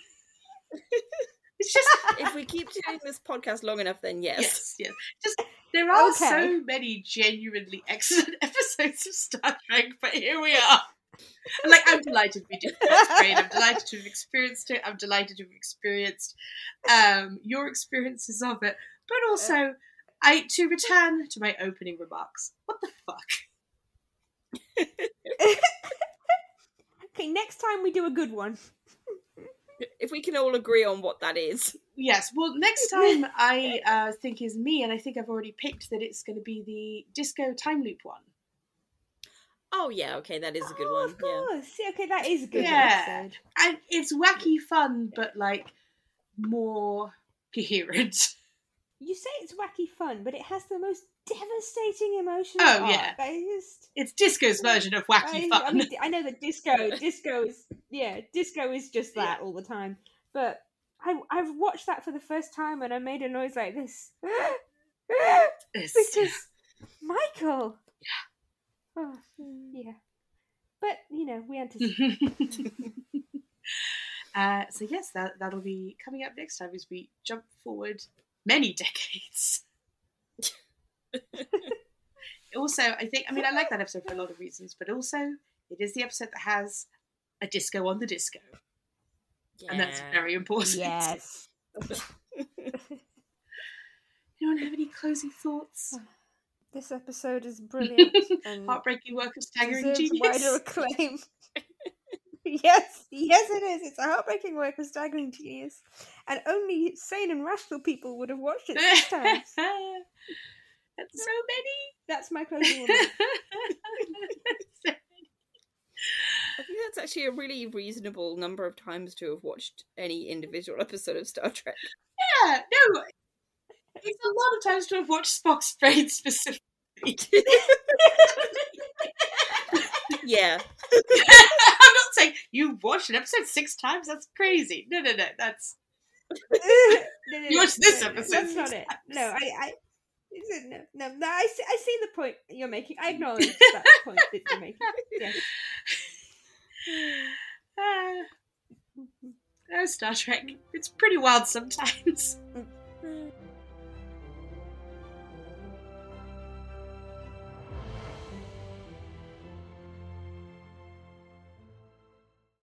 [SPEAKER 1] It's just
[SPEAKER 2] If we keep doing this podcast long enough, then yes.
[SPEAKER 1] yes, yes. Just there are
[SPEAKER 3] Okay.
[SPEAKER 1] so many genuinely excellent episodes of Star Trek, but here we are. And, like, I'm delighted we did it. That's great. I'm delighted to have experienced it. I'm delighted to have experienced um, your experiences of it. But also, I to return to my opening remarks. What the fuck?
[SPEAKER 3] Okay, next time we do a good one.
[SPEAKER 2] If we can all agree on what that is.
[SPEAKER 1] Yes, well, next time I uh, think is me, and I think I've already picked that it's going to be the Disco Time Loop one.
[SPEAKER 2] Oh yeah, okay, that is a good
[SPEAKER 3] Oh,
[SPEAKER 2] one.
[SPEAKER 3] of course. Yeah, okay, that is a good
[SPEAKER 1] Yeah.
[SPEAKER 3] episode.
[SPEAKER 1] And it's wacky fun, but, like, more coherent.
[SPEAKER 3] You say it's wacky fun, but it has the most devastating emotional
[SPEAKER 1] Oh,
[SPEAKER 3] arc.
[SPEAKER 1] yeah.
[SPEAKER 3] I just...
[SPEAKER 1] It's Disco's version of wacky
[SPEAKER 3] I,
[SPEAKER 1] fun.
[SPEAKER 3] I mean, I know that disco, disco is, yeah, disco is just that all the time. But I, I've watched that for the first time and I made a noise like this.
[SPEAKER 1] It's-
[SPEAKER 3] Because Michael. Yeah. Oh, yeah. But, you know, we anticipate.
[SPEAKER 1] uh, so yes, that, that'll be coming up next time as we jump forward many decades. Also, I think, I mean, I like that episode for a lot of reasons, but also it is the episode that has a disco on the disco.
[SPEAKER 2] Yeah.
[SPEAKER 1] And that's very important.
[SPEAKER 3] Yes.
[SPEAKER 1] Anyone have any closing thoughts?
[SPEAKER 3] This episode is brilliant and
[SPEAKER 1] Heartbreaking work of staggering
[SPEAKER 3] deserves
[SPEAKER 1] genius.
[SPEAKER 3] wider acclaim. Yes, yes it is. It's a heartbreaking work of staggering genius. And only sane and rational people would have watched it six times.
[SPEAKER 1] That's so many.
[SPEAKER 3] That's my closing remark.
[SPEAKER 1] So
[SPEAKER 2] I think that's actually a really reasonable number of times to have watched any individual episode of Star Trek.
[SPEAKER 1] yeah, no. It's a lot of times to have watched Spock's Brain specifically.
[SPEAKER 2] Yeah.
[SPEAKER 1] I'm not saying you watched an episode six times. That's crazy. No, no, no. That's
[SPEAKER 3] no, no, no,
[SPEAKER 1] You watched this
[SPEAKER 3] no, no,
[SPEAKER 1] episode
[SPEAKER 3] That's
[SPEAKER 1] six
[SPEAKER 3] not it.
[SPEAKER 1] times.
[SPEAKER 3] No, I, I, no, no, no. I see, I see the point you're making. I acknowledge that point that you're making. Yeah.
[SPEAKER 1] uh, oh, Star Trek. It's pretty wild sometimes.